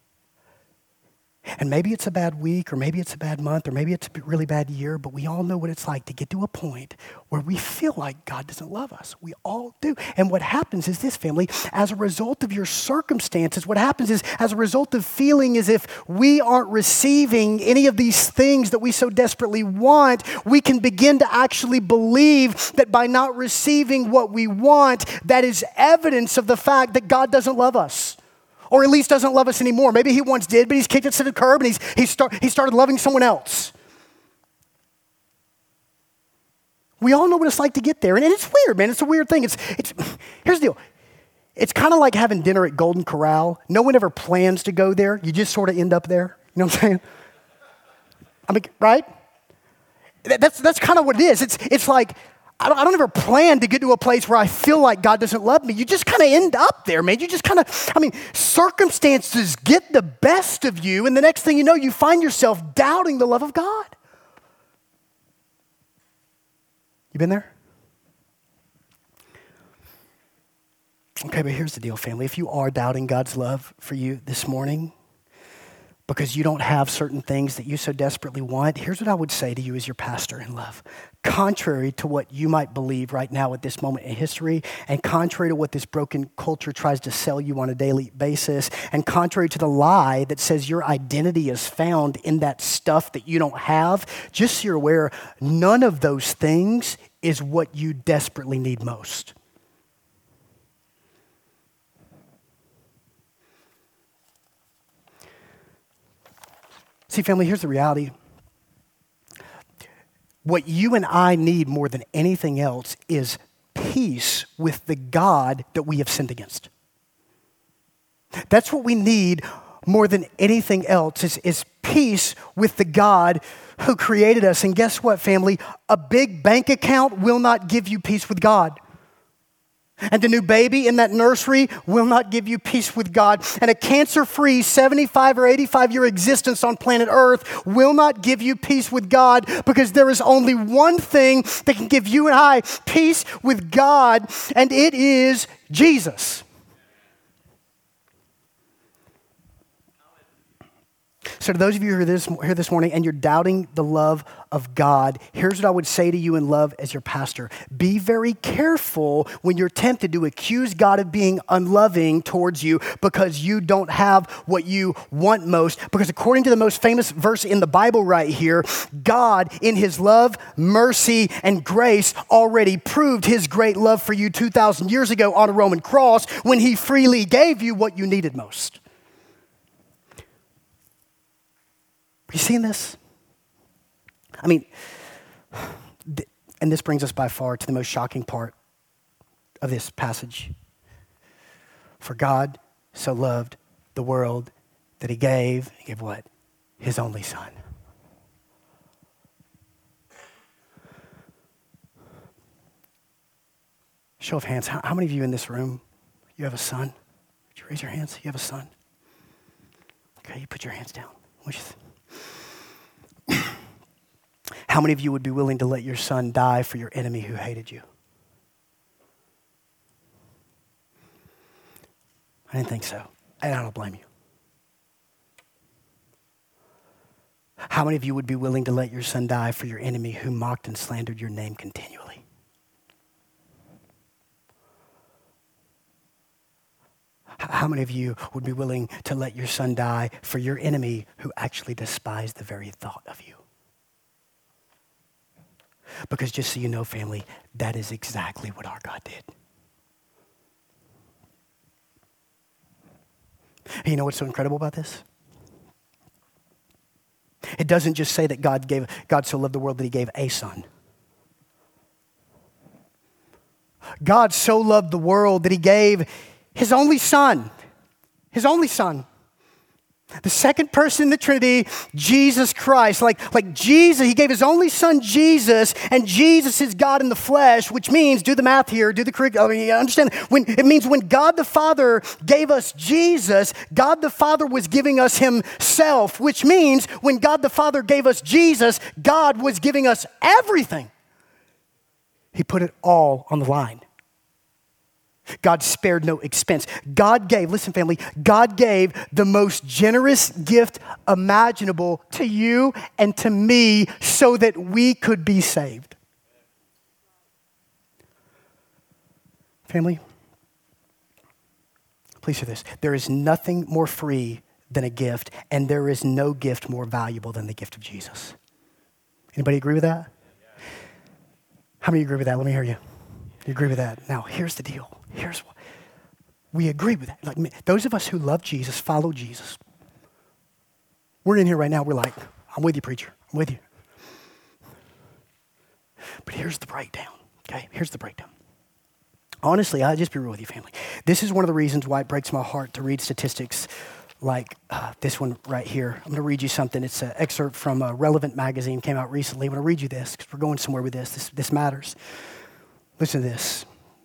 And maybe it's a bad week, or maybe it's a bad month, or maybe it's a really bad year, but we all know what it's like to get to a point where we feel like God doesn't love us. We all do. And what happens is this, family, as a result of your circumstances, what happens is as a result of feeling as if we aren't receiving any of these things that we so desperately want, we can begin to actually believe that by not receiving what we want, that is evidence of the fact that God doesn't love us. Or at least doesn't love us anymore. Maybe he once did, but he's kicked it to the curb and he's, he, start, he started loving someone else. We all know what it's like to get there. And, and it's weird, man. It's a weird thing. It's, it's, here's the deal. It's kind of like having dinner at Golden Corral. No one ever plans to go there. You just sort of end up there. You know what I'm saying? I mean, right? That's, that's kind of what it is. It's, it's like, I don't, I don't ever plan to get to a place where I feel like God doesn't love me. You just kind of end up there, man. You just kind of, I mean, circumstances get the best of you, and the next thing you know, you find yourself doubting the love of God. You been there? Okay, but here's the deal, family. If you are doubting God's love for you this morning, because you don't have certain things that you so desperately want, here's what I would say to you as your pastor in love. Contrary to what you might believe right now at this moment in history, and contrary to what this broken culture tries to sell you on a daily basis, and contrary to the lie that says your identity is found in that stuff that you don't have, just so you're aware, none of those things is what you desperately need most. See, family, here's the reality. What you and I need more than anything else is peace with the God that we have sinned against. That's what we need more than anything else is, is peace with the God who created us. And guess what, family? A big bank account will not give you peace with God. And the new baby in that nursery will not give you peace with God. And a cancer-free seventy-five or eighty-five year existence on planet Earth will not give you peace with God, because there is only one thing that can give you and I peace with God, and it is Jesus. So to those of you who are this, here this morning and you're doubting the love of God, here's what I would say to you in love as your pastor. Be very careful when you're tempted to accuse God of being unloving towards you because you don't have what you want most. Because according to the most famous verse in the Bible right here, God in his love, mercy, and grace already proved his great love for you two thousand years ago on a Roman cross when he freely gave you what you needed most. Are you seeing this? I mean, th- and and this brings us by far to the most shocking part of this passage. For God so loved the world that he gave, he gave what? His only son. Show of hands, how, how many of you in this room, you have a son? Would you raise your hands? You have a son? Okay, you put your hands down. How many of you would be willing to let your son die for your enemy who hated you? I didn't think so, and I don't blame you. How many of you would be willing to let your son die for your enemy who mocked and slandered your name continually? How many of you would be willing to let your son die for your enemy who actually despised the very thought of you? Because just so you know, family, that is exactly what our God did. And you know what's so incredible about this? It doesn't just say that God gave, God so loved the world that he gave a son. God so loved the world that he gave his only son. His only son. The second person in the Trinity, Jesus Christ. Like, like Jesus, he gave his only son, Jesus, and Jesus is God in the flesh, which means, do the math here, do the curriculum, I mean, you understand, when, it means when God the Father gave us Jesus, God the Father was giving us himself, which means when God the Father gave us Jesus, God was giving us everything. He put it all on the line. God spared no expense. God gave, listen family, God gave the most generous gift imaginable to you and to me so that we could be saved. Family, please hear this. There is nothing more free than a gift, and there is no gift more valuable than the gift of Jesus. Anybody agree with that? How many agree with that? Let me hear you. You agree with that? Now, here's the deal. Here's what we agree with that. Like those of us who love Jesus, follow Jesus. We're in here right now. We're like, I'm with you, preacher. I'm with you. But here's the breakdown. Okay, here's the breakdown. Honestly, I'll just be real with you, family. This is one of the reasons why it breaks my heart to read statistics like uh, this one right here. I'm going to read you something. It's an excerpt from a Relevant magazine, came out recently. I'm going to read you this because we're going somewhere with this. This, this matters. Listen to this.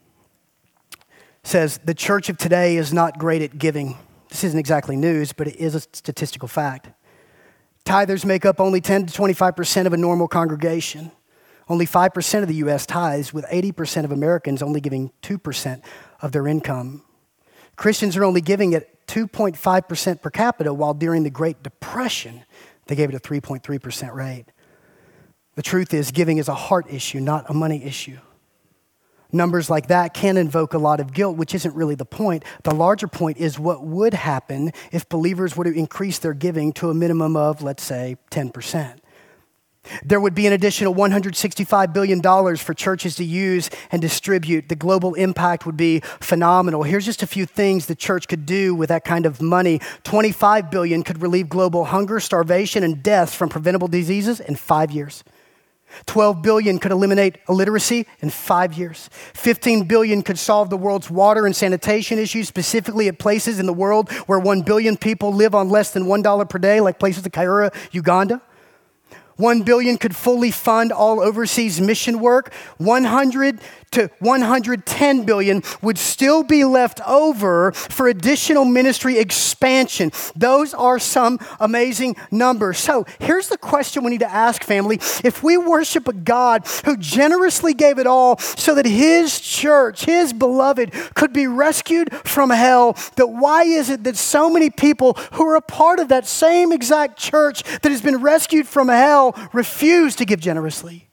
It says, the church of today is not great at giving. This isn't exactly news, but it is a statistical fact. Tithers make up only ten to twenty-five percent of a normal congregation. Only five percent of the U S tithes, with eighty percent of Americans only giving two percent of their income. Christians are only giving at two point five percent per capita, while during the Great Depression, they gave it a three point three percent rate. The truth is, giving is a heart issue, not a money issue. Numbers like that can invoke a lot of guilt, which isn't really the point. The larger point is what would happen if believers were to increase their giving to a minimum of, let's say, ten percent. There would be an additional one hundred sixty-five billion dollars for churches to use and distribute. The global impact would be phenomenal. Here's just a few things the church could do with that kind of money. twenty-five billion dollars could relieve global hunger, starvation, and deaths from preventable diseases in five years. twelve billion dollars could eliminate illiteracy in five years. fifteen billion dollars could solve the world's water and sanitation issues, specifically at places in the world where one billion people live on less than one dollar per day, like places like Kaiura, Uganda. one billion dollars could fully fund all overseas mission work. one hundred to one hundred ten billion dollars would still be left over for additional ministry expansion. Those are some amazing numbers. So here's the question we need to ask, family. If we worship a God who generously gave it all so that his church, his beloved, could be rescued from hell, that why is it that so many people who are a part of that same exact church that has been rescued from hell refuse to give generously?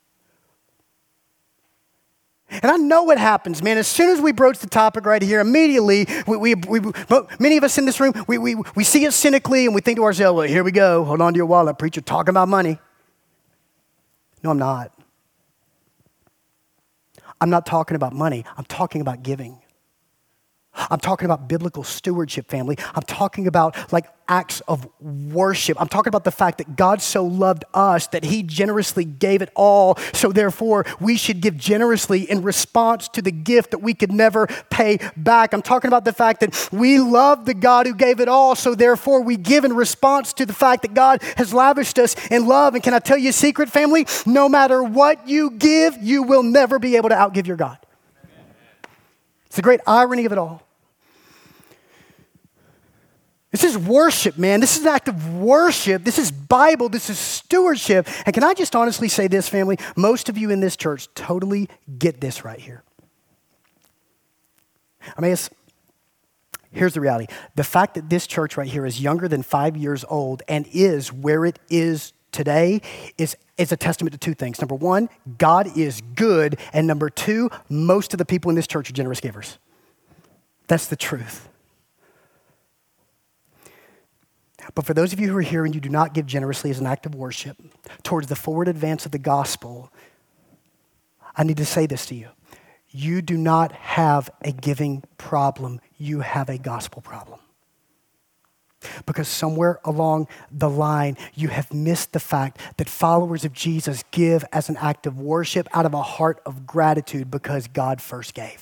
And I know what happens, man. As soon as we broach the topic right here, immediately, we, we, we, many of us in this room, we, we, we see it cynically and we think to ourselves, well, here we go. Hold on to your wallet, preacher, talking about money. No, I'm not. I'm not talking about money. I'm talking about giving. I'm talking about biblical stewardship, family. I'm talking about like acts of worship. I'm talking about the fact that God so loved us that he generously gave it all. So therefore, we should give generously in response to the gift that we could never pay back. I'm talking about the fact that we love the God who gave it all. So therefore, we give in response to the fact that God has lavished us in love. And can I tell you a secret, family? No matter what you give, you will never be able to outgive your God. It's the great irony of it all. This is worship, man. This is an act of worship. This is Bible. This is stewardship. And can I just honestly say this, family? Most of you in this church totally get this right here. I mean, it's, here's the reality. The fact that this church right here is younger than five years old and is where it is today is, is a testament to two things. Number one, God is good. And number two, most of the people in this church are generous givers. That's the truth. But for those of you who are here and you do not give generously as an act of worship towards the forward advance of the gospel, I need to say this to you. You do not have a giving problem. You have a gospel problem. Because somewhere along the line, you have missed the fact that followers of Jesus give as an act of worship out of a heart of gratitude because God first gave.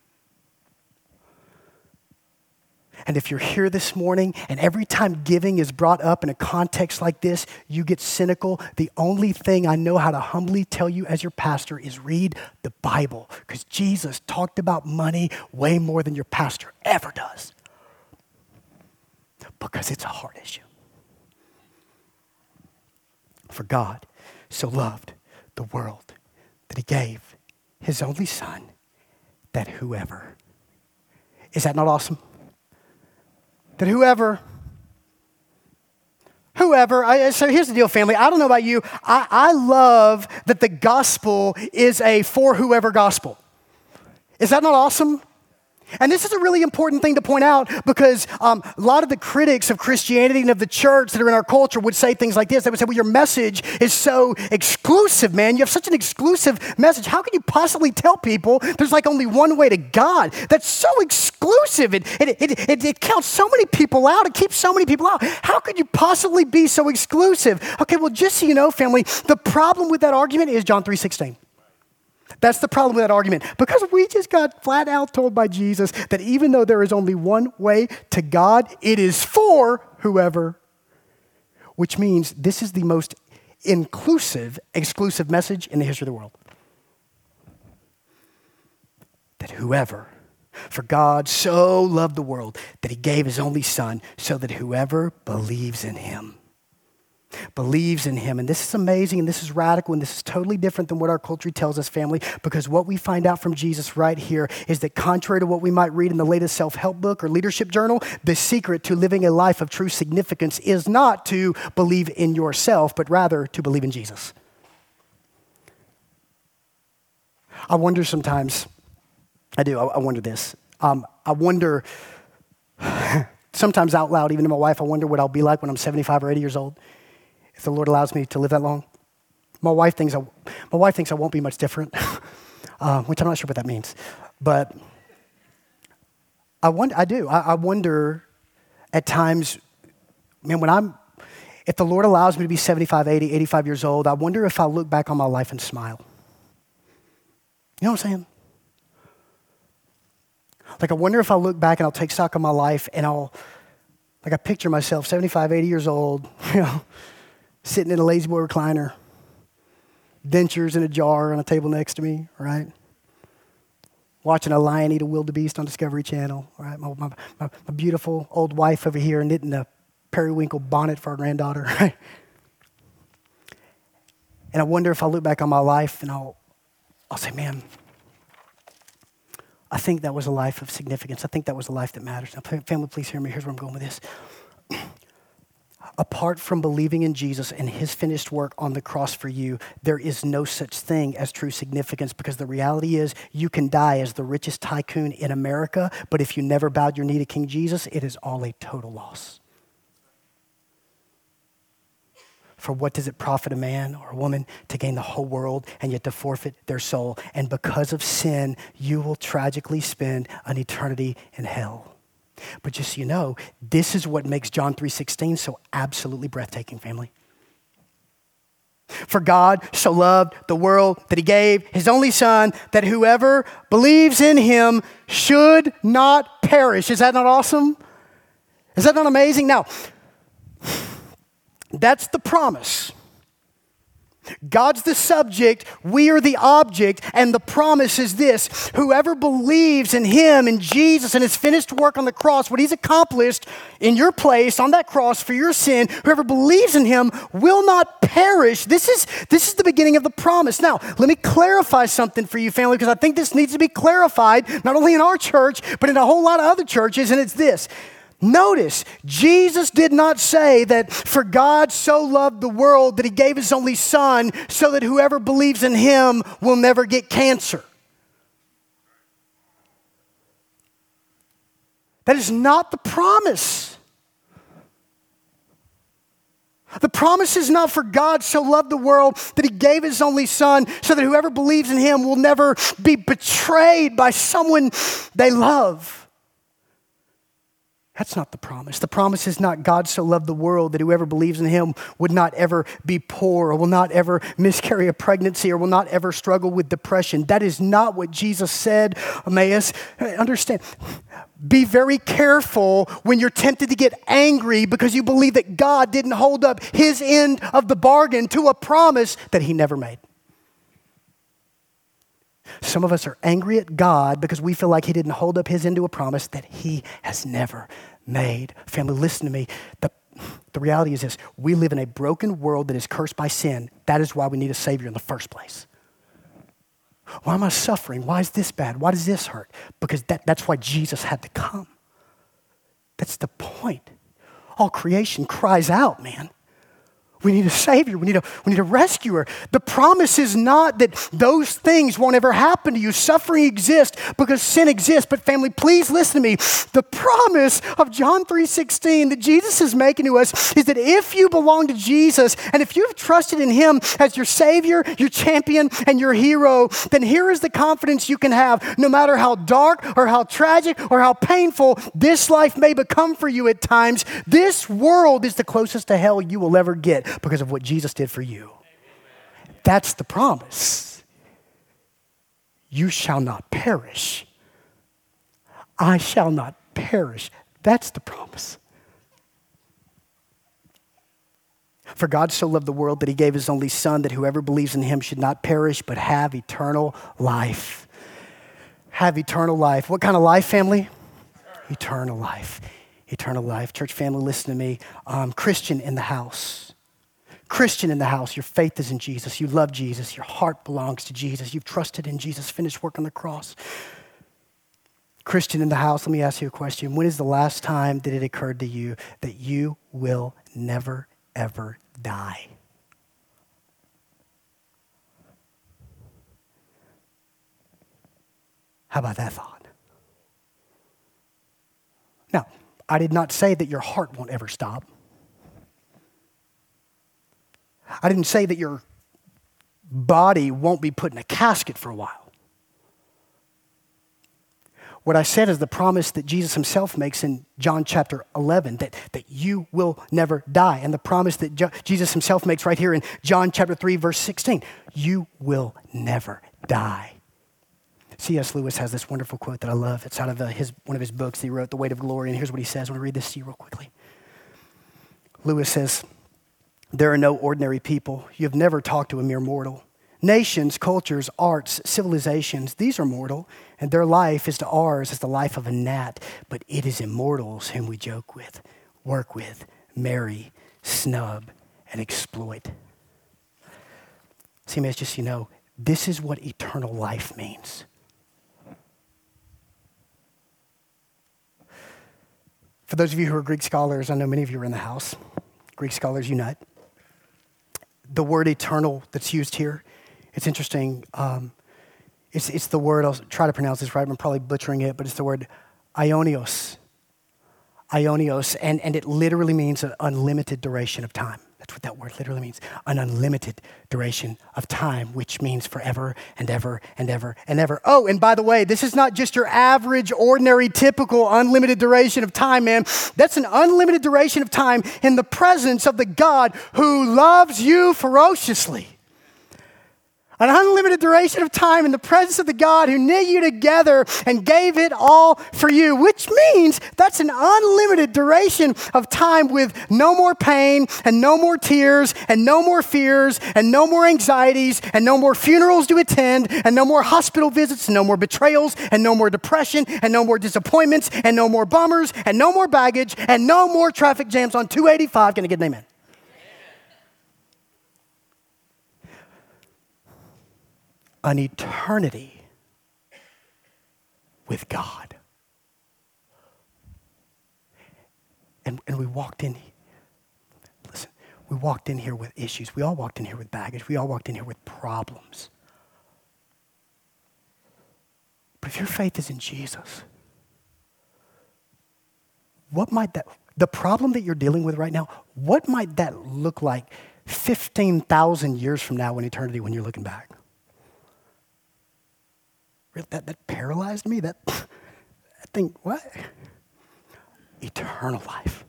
And if you're here this morning and every time giving is brought up in a context like this, you get cynical, the only thing I know how to humbly tell you as your pastor is read the Bible, because Jesus talked about money way more than your pastor ever does. Because it's a hard issue. For God so loved the world that he gave his only son, that whoever. Is that not awesome? That whoever, whoever, I, so here's the deal, family. I don't know about you. I, I love that the gospel is a for whoever gospel. Is that not awesome? And this is a really important thing to point out because um, a lot of the critics of Christianity and of the church that are in our culture would say things like this. They would say, well, your message is so exclusive, man. You have such an exclusive message. How can you possibly tell people there's like only one way to God? That's so exclusive. It, it, it, it, it counts so many people out. It keeps so many people out. How could you possibly be so exclusive? Okay, well, just so you know, family, the problem with that argument is John three sixteen. That's the problem with that argument. Because we just got flat out told by Jesus that even though there is only one way to God, it is for whoever. Which means this is the most inclusive, exclusive message in the history of the world. That whoever, for God so loved the world that he gave his only son so that whoever believes in him. Believes in him. And this is amazing and this is radical and this is totally different than what our culture tells us, family, because what we find out from Jesus right here is that contrary to what we might read in the latest self-help book or leadership journal, the secret to living a life of true significance is not to believe in yourself, but rather to believe in Jesus. I wonder sometimes, I do, I, I wonder this. Um, I wonder, sometimes out loud, even to my wife, I wonder what I'll be like when I'm seventy-five or eighty years old. If the Lord allows me to live that long. My wife thinks I, my wife thinks I won't be much different, uh, which I'm not sure what that means. But I wonder, I do. I, I wonder at times, man, when I'm, if the Lord allows me to be seventy-five, eighty, eighty-five years old, I wonder if I'll look back on my life and smile. You know what I'm saying? Like I wonder if I'll look back and I'll take stock of my life and I'll, like I picture myself seventy-five, eighty years old, you know, sitting in a lazy boy recliner, dentures in a jar on a table next to me, right? Watching a lion eat a wildebeest on Discovery Channel, right? My, my, my, my beautiful old wife over here knitting a periwinkle bonnet for our granddaughter, right? And I wonder if I look back on my life and I'll, I'll say, man, I think that was a life of significance. I think that was a life that matters. Now, family, please hear me. Here's where I'm going with this. Apart from believing in Jesus and his finished work on the cross for you, there is no such thing as true significance, because the reality is you can die as the richest tycoon in America, but if you never bowed your knee to King Jesus, it is all a total loss. For what does it profit a man or a woman to gain the whole world and yet to forfeit their soul? And because of sin, you will tragically spend an eternity in hell. But just so you know, this is what makes John three sixteen so absolutely breathtaking, family. For God so loved the world that he gave his only son, that whoever believes in him should not perish. Is that not awesome? Is that not amazing? Now, that's the promise. God's the subject, we are the object, and the promise is this: whoever believes in him, in Jesus, and his finished work on the cross, what he's accomplished in your place on that cross for your sin, whoever believes in him will not perish. This is, this is the beginning of the promise. Now, let me clarify something for you, family, because I think this needs to be clarified, not only in our church, but in a whole lot of other churches, and it's this. Notice, Jesus did not say that for God so loved the world that he gave his only son so that whoever believes in him will never get cancer. That is not the promise. The promise is not for God so loved the world that he gave his only son so that whoever believes in him will never be betrayed by someone they love. That's not the promise. The promise is not God so loved the world that whoever believes in him would not ever be poor or will not ever miscarry a pregnancy or will not ever struggle with depression. That is not what Jesus said, Emmaus. Understand, be very careful when you're tempted to get angry because you believe that God didn't hold up his end of the bargain to a promise that he never made. Some of us are angry at God because we feel like he didn't hold up his end to a promise that he has never made. Family, listen to me. The, the reality is this: we live in a broken world that is cursed by sin. That is why we need a Savior in the first place. Why am I suffering? Why is this bad? Why does this hurt? Because that, that's why Jesus had to come. That's the point. All creation cries out, man. We need a Savior. We need a, we need a rescuer. The promise is not that those things won't ever happen to you. Suffering exists because sin exists. But family, please listen to me. The promise of John three sixteen that Jesus is making to us is that if you belong to Jesus and if you've trusted in him as your Savior, your champion, and your hero, then here is the confidence you can have. No matter how dark or how tragic or how painful this life may become for you at times, this world is the closest to hell you will ever get, because of what Jesus did for you. That's the promise. You shall not perish. I shall not perish. That's the promise. For God so loved the world that he gave his only son, that whoever believes in him should not perish but have eternal life. Have eternal life. What kind of life, family? Eternal life. Eternal life. Church family, listen to me. Um, Christian in the house. Christian in the house, your faith is in Jesus. You love Jesus. Your heart belongs to Jesus. You've trusted in Jesus' finished work on the cross. Christian in the house, let me ask you a question. When is the last time that it occurred to you that you will never, ever die? How about that thought? Now, I did not say that your heart won't ever stop. I didn't say that your body won't be put in a casket for a while. What I said is the promise that Jesus himself makes in John chapter eleven, that, that you will never die. And the promise that Jo- Jesus himself makes right here in John chapter three, verse sixteen, you will never die. C S Lewis has this wonderful quote that I love. It's out of uh, his, one of his books that he wrote, The Weight of Glory. And here's what he says. I want to read this to you real quickly. Lewis says, there are no ordinary people. You have never talked to a mere mortal. Nations, cultures, arts, civilizations, these are mortal, and their life is to ours as the life of a gnat. But it is immortals whom we joke with, work with, marry, snub, and exploit. See, man, it's just, you know, this is what eternal life means. For those of you who are Greek scholars, I know many of you are in the house. Greek scholars unite. The word eternal that's used here, it's interesting. Um, it's, it's the word, I'll try to pronounce this right, I'm probably butchering it, but it's the word aionios. Aionios, and, and it literally means an unlimited duration of time. That's what that word literally means. An unlimited duration of time, which means forever and ever and ever and ever. Oh, and by the way, this is not just your average, ordinary, typical, unlimited duration of time, man. That's an unlimited duration of time in the presence of the God who loves you ferociously. An unlimited duration of time in the presence of the God who knit you together and gave it all for you, which means that's an unlimited duration of time with no more pain and no more tears and no more fears and no more anxieties and no more funerals to attend and no more hospital visits and no more betrayals and no more depression and no more disappointments and no more bummers and no more baggage and no more traffic jams on two eighty-five. Can I get an amen? An eternity with God. And, and we walked in, listen, we walked in here with issues. We all walked in here with baggage. We all walked in here with problems. But if your faith is in Jesus, what might that, the problem that you're dealing with right now, what might that look like fifteen thousand years from now in eternity when you're looking back? That, that paralyzed me. That I think, what? Eternal life.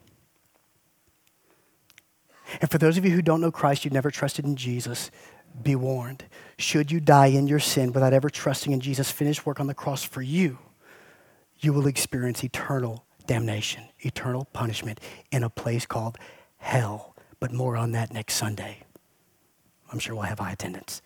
And for those of you who don't know Christ, you've never trusted in Jesus, be warned. Should you die in your sin without ever trusting in Jesus' finished work on the cross for you, you will experience eternal damnation, eternal punishment in a place called hell. But more on that next Sunday. I'm sure we'll have high attendance.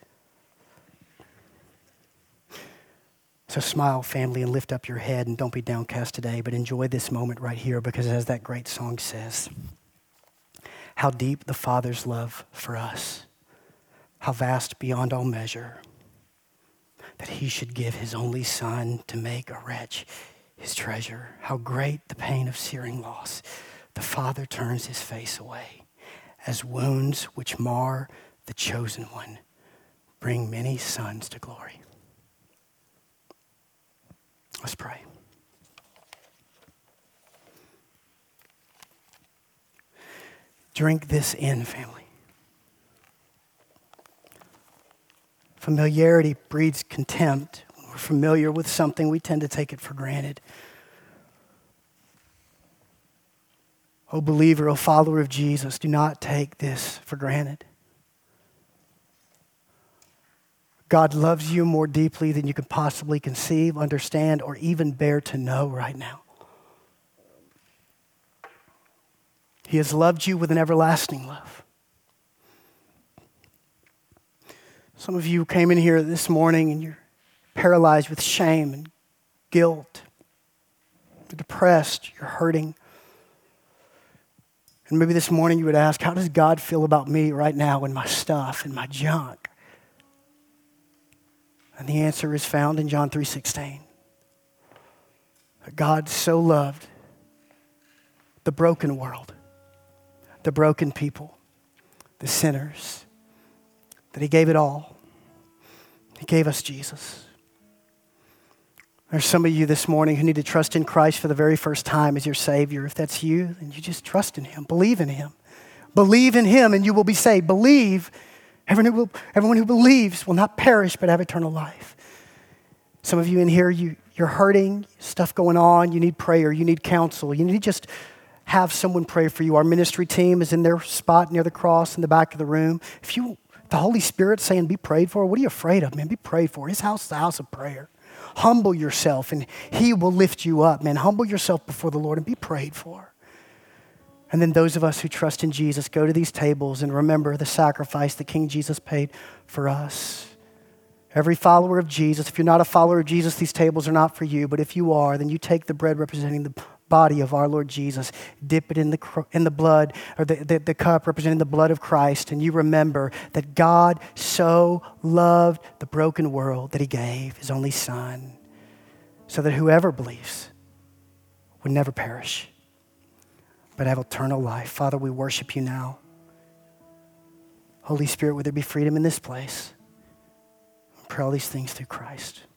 So smile, family, and lift up your head, and don't be downcast today, but enjoy this moment right here, because as that great song says, how deep the Father's love for us, how vast beyond all measure, that he should give his only Son to make a wretch his treasure. How great the pain of searing loss. The Father turns his face away, as wounds which mar the chosen one bring many sons to glory. Let's pray. Drink this in, family. Familiarity breeds contempt. When we're familiar with something, we tend to take it for granted. Oh, believer, oh, follower of Jesus, do not take this for granted. God loves you more deeply than you can possibly conceive, understand, or even bear to know right now. He has loved you with an everlasting love. Some of you came in here this morning and you're paralyzed with shame and guilt. You're depressed, you're hurting. And maybe this morning you would ask, how does God feel about me right now and my stuff and my junk? And the answer is found in John three sixteen. God so loved the broken world, the broken people, the sinners, that he gave it all. He gave us Jesus. There's some of you this morning who need to trust in Christ for the very first time as your Savior. If that's you, then you just trust in him. Believe in him. Believe in him and you will be saved. Believe. Everyone who, will, everyone who believes will not perish but have eternal life. Some of you in here, you, you're hurting, stuff going on, you need prayer, you need counsel, you need to just have someone pray for you. Our ministry team is in their spot near the cross in the back of the room. If you, the Holy Spirit's saying be prayed for, what are you afraid of, man? Be prayed for. His house is the house of prayer. Humble yourself and he will lift you up, man. Humble yourself before the Lord and be prayed for. And then those of us who trust in Jesus, go to these tables and remember the sacrifice that King Jesus paid for us. Every follower of Jesus, if you're not a follower of Jesus, these tables are not for you. But if you are, then you take the bread representing the body of our Lord Jesus, dip it in the in the blood, or the, the, the cup representing the blood of Christ, and you remember that God so loved the broken world that he gave his only Son, so that whoever believes would never perish, but have eternal life. Father, we worship you now. Holy Spirit, would there be freedom in this place? I pray all these things through Christ.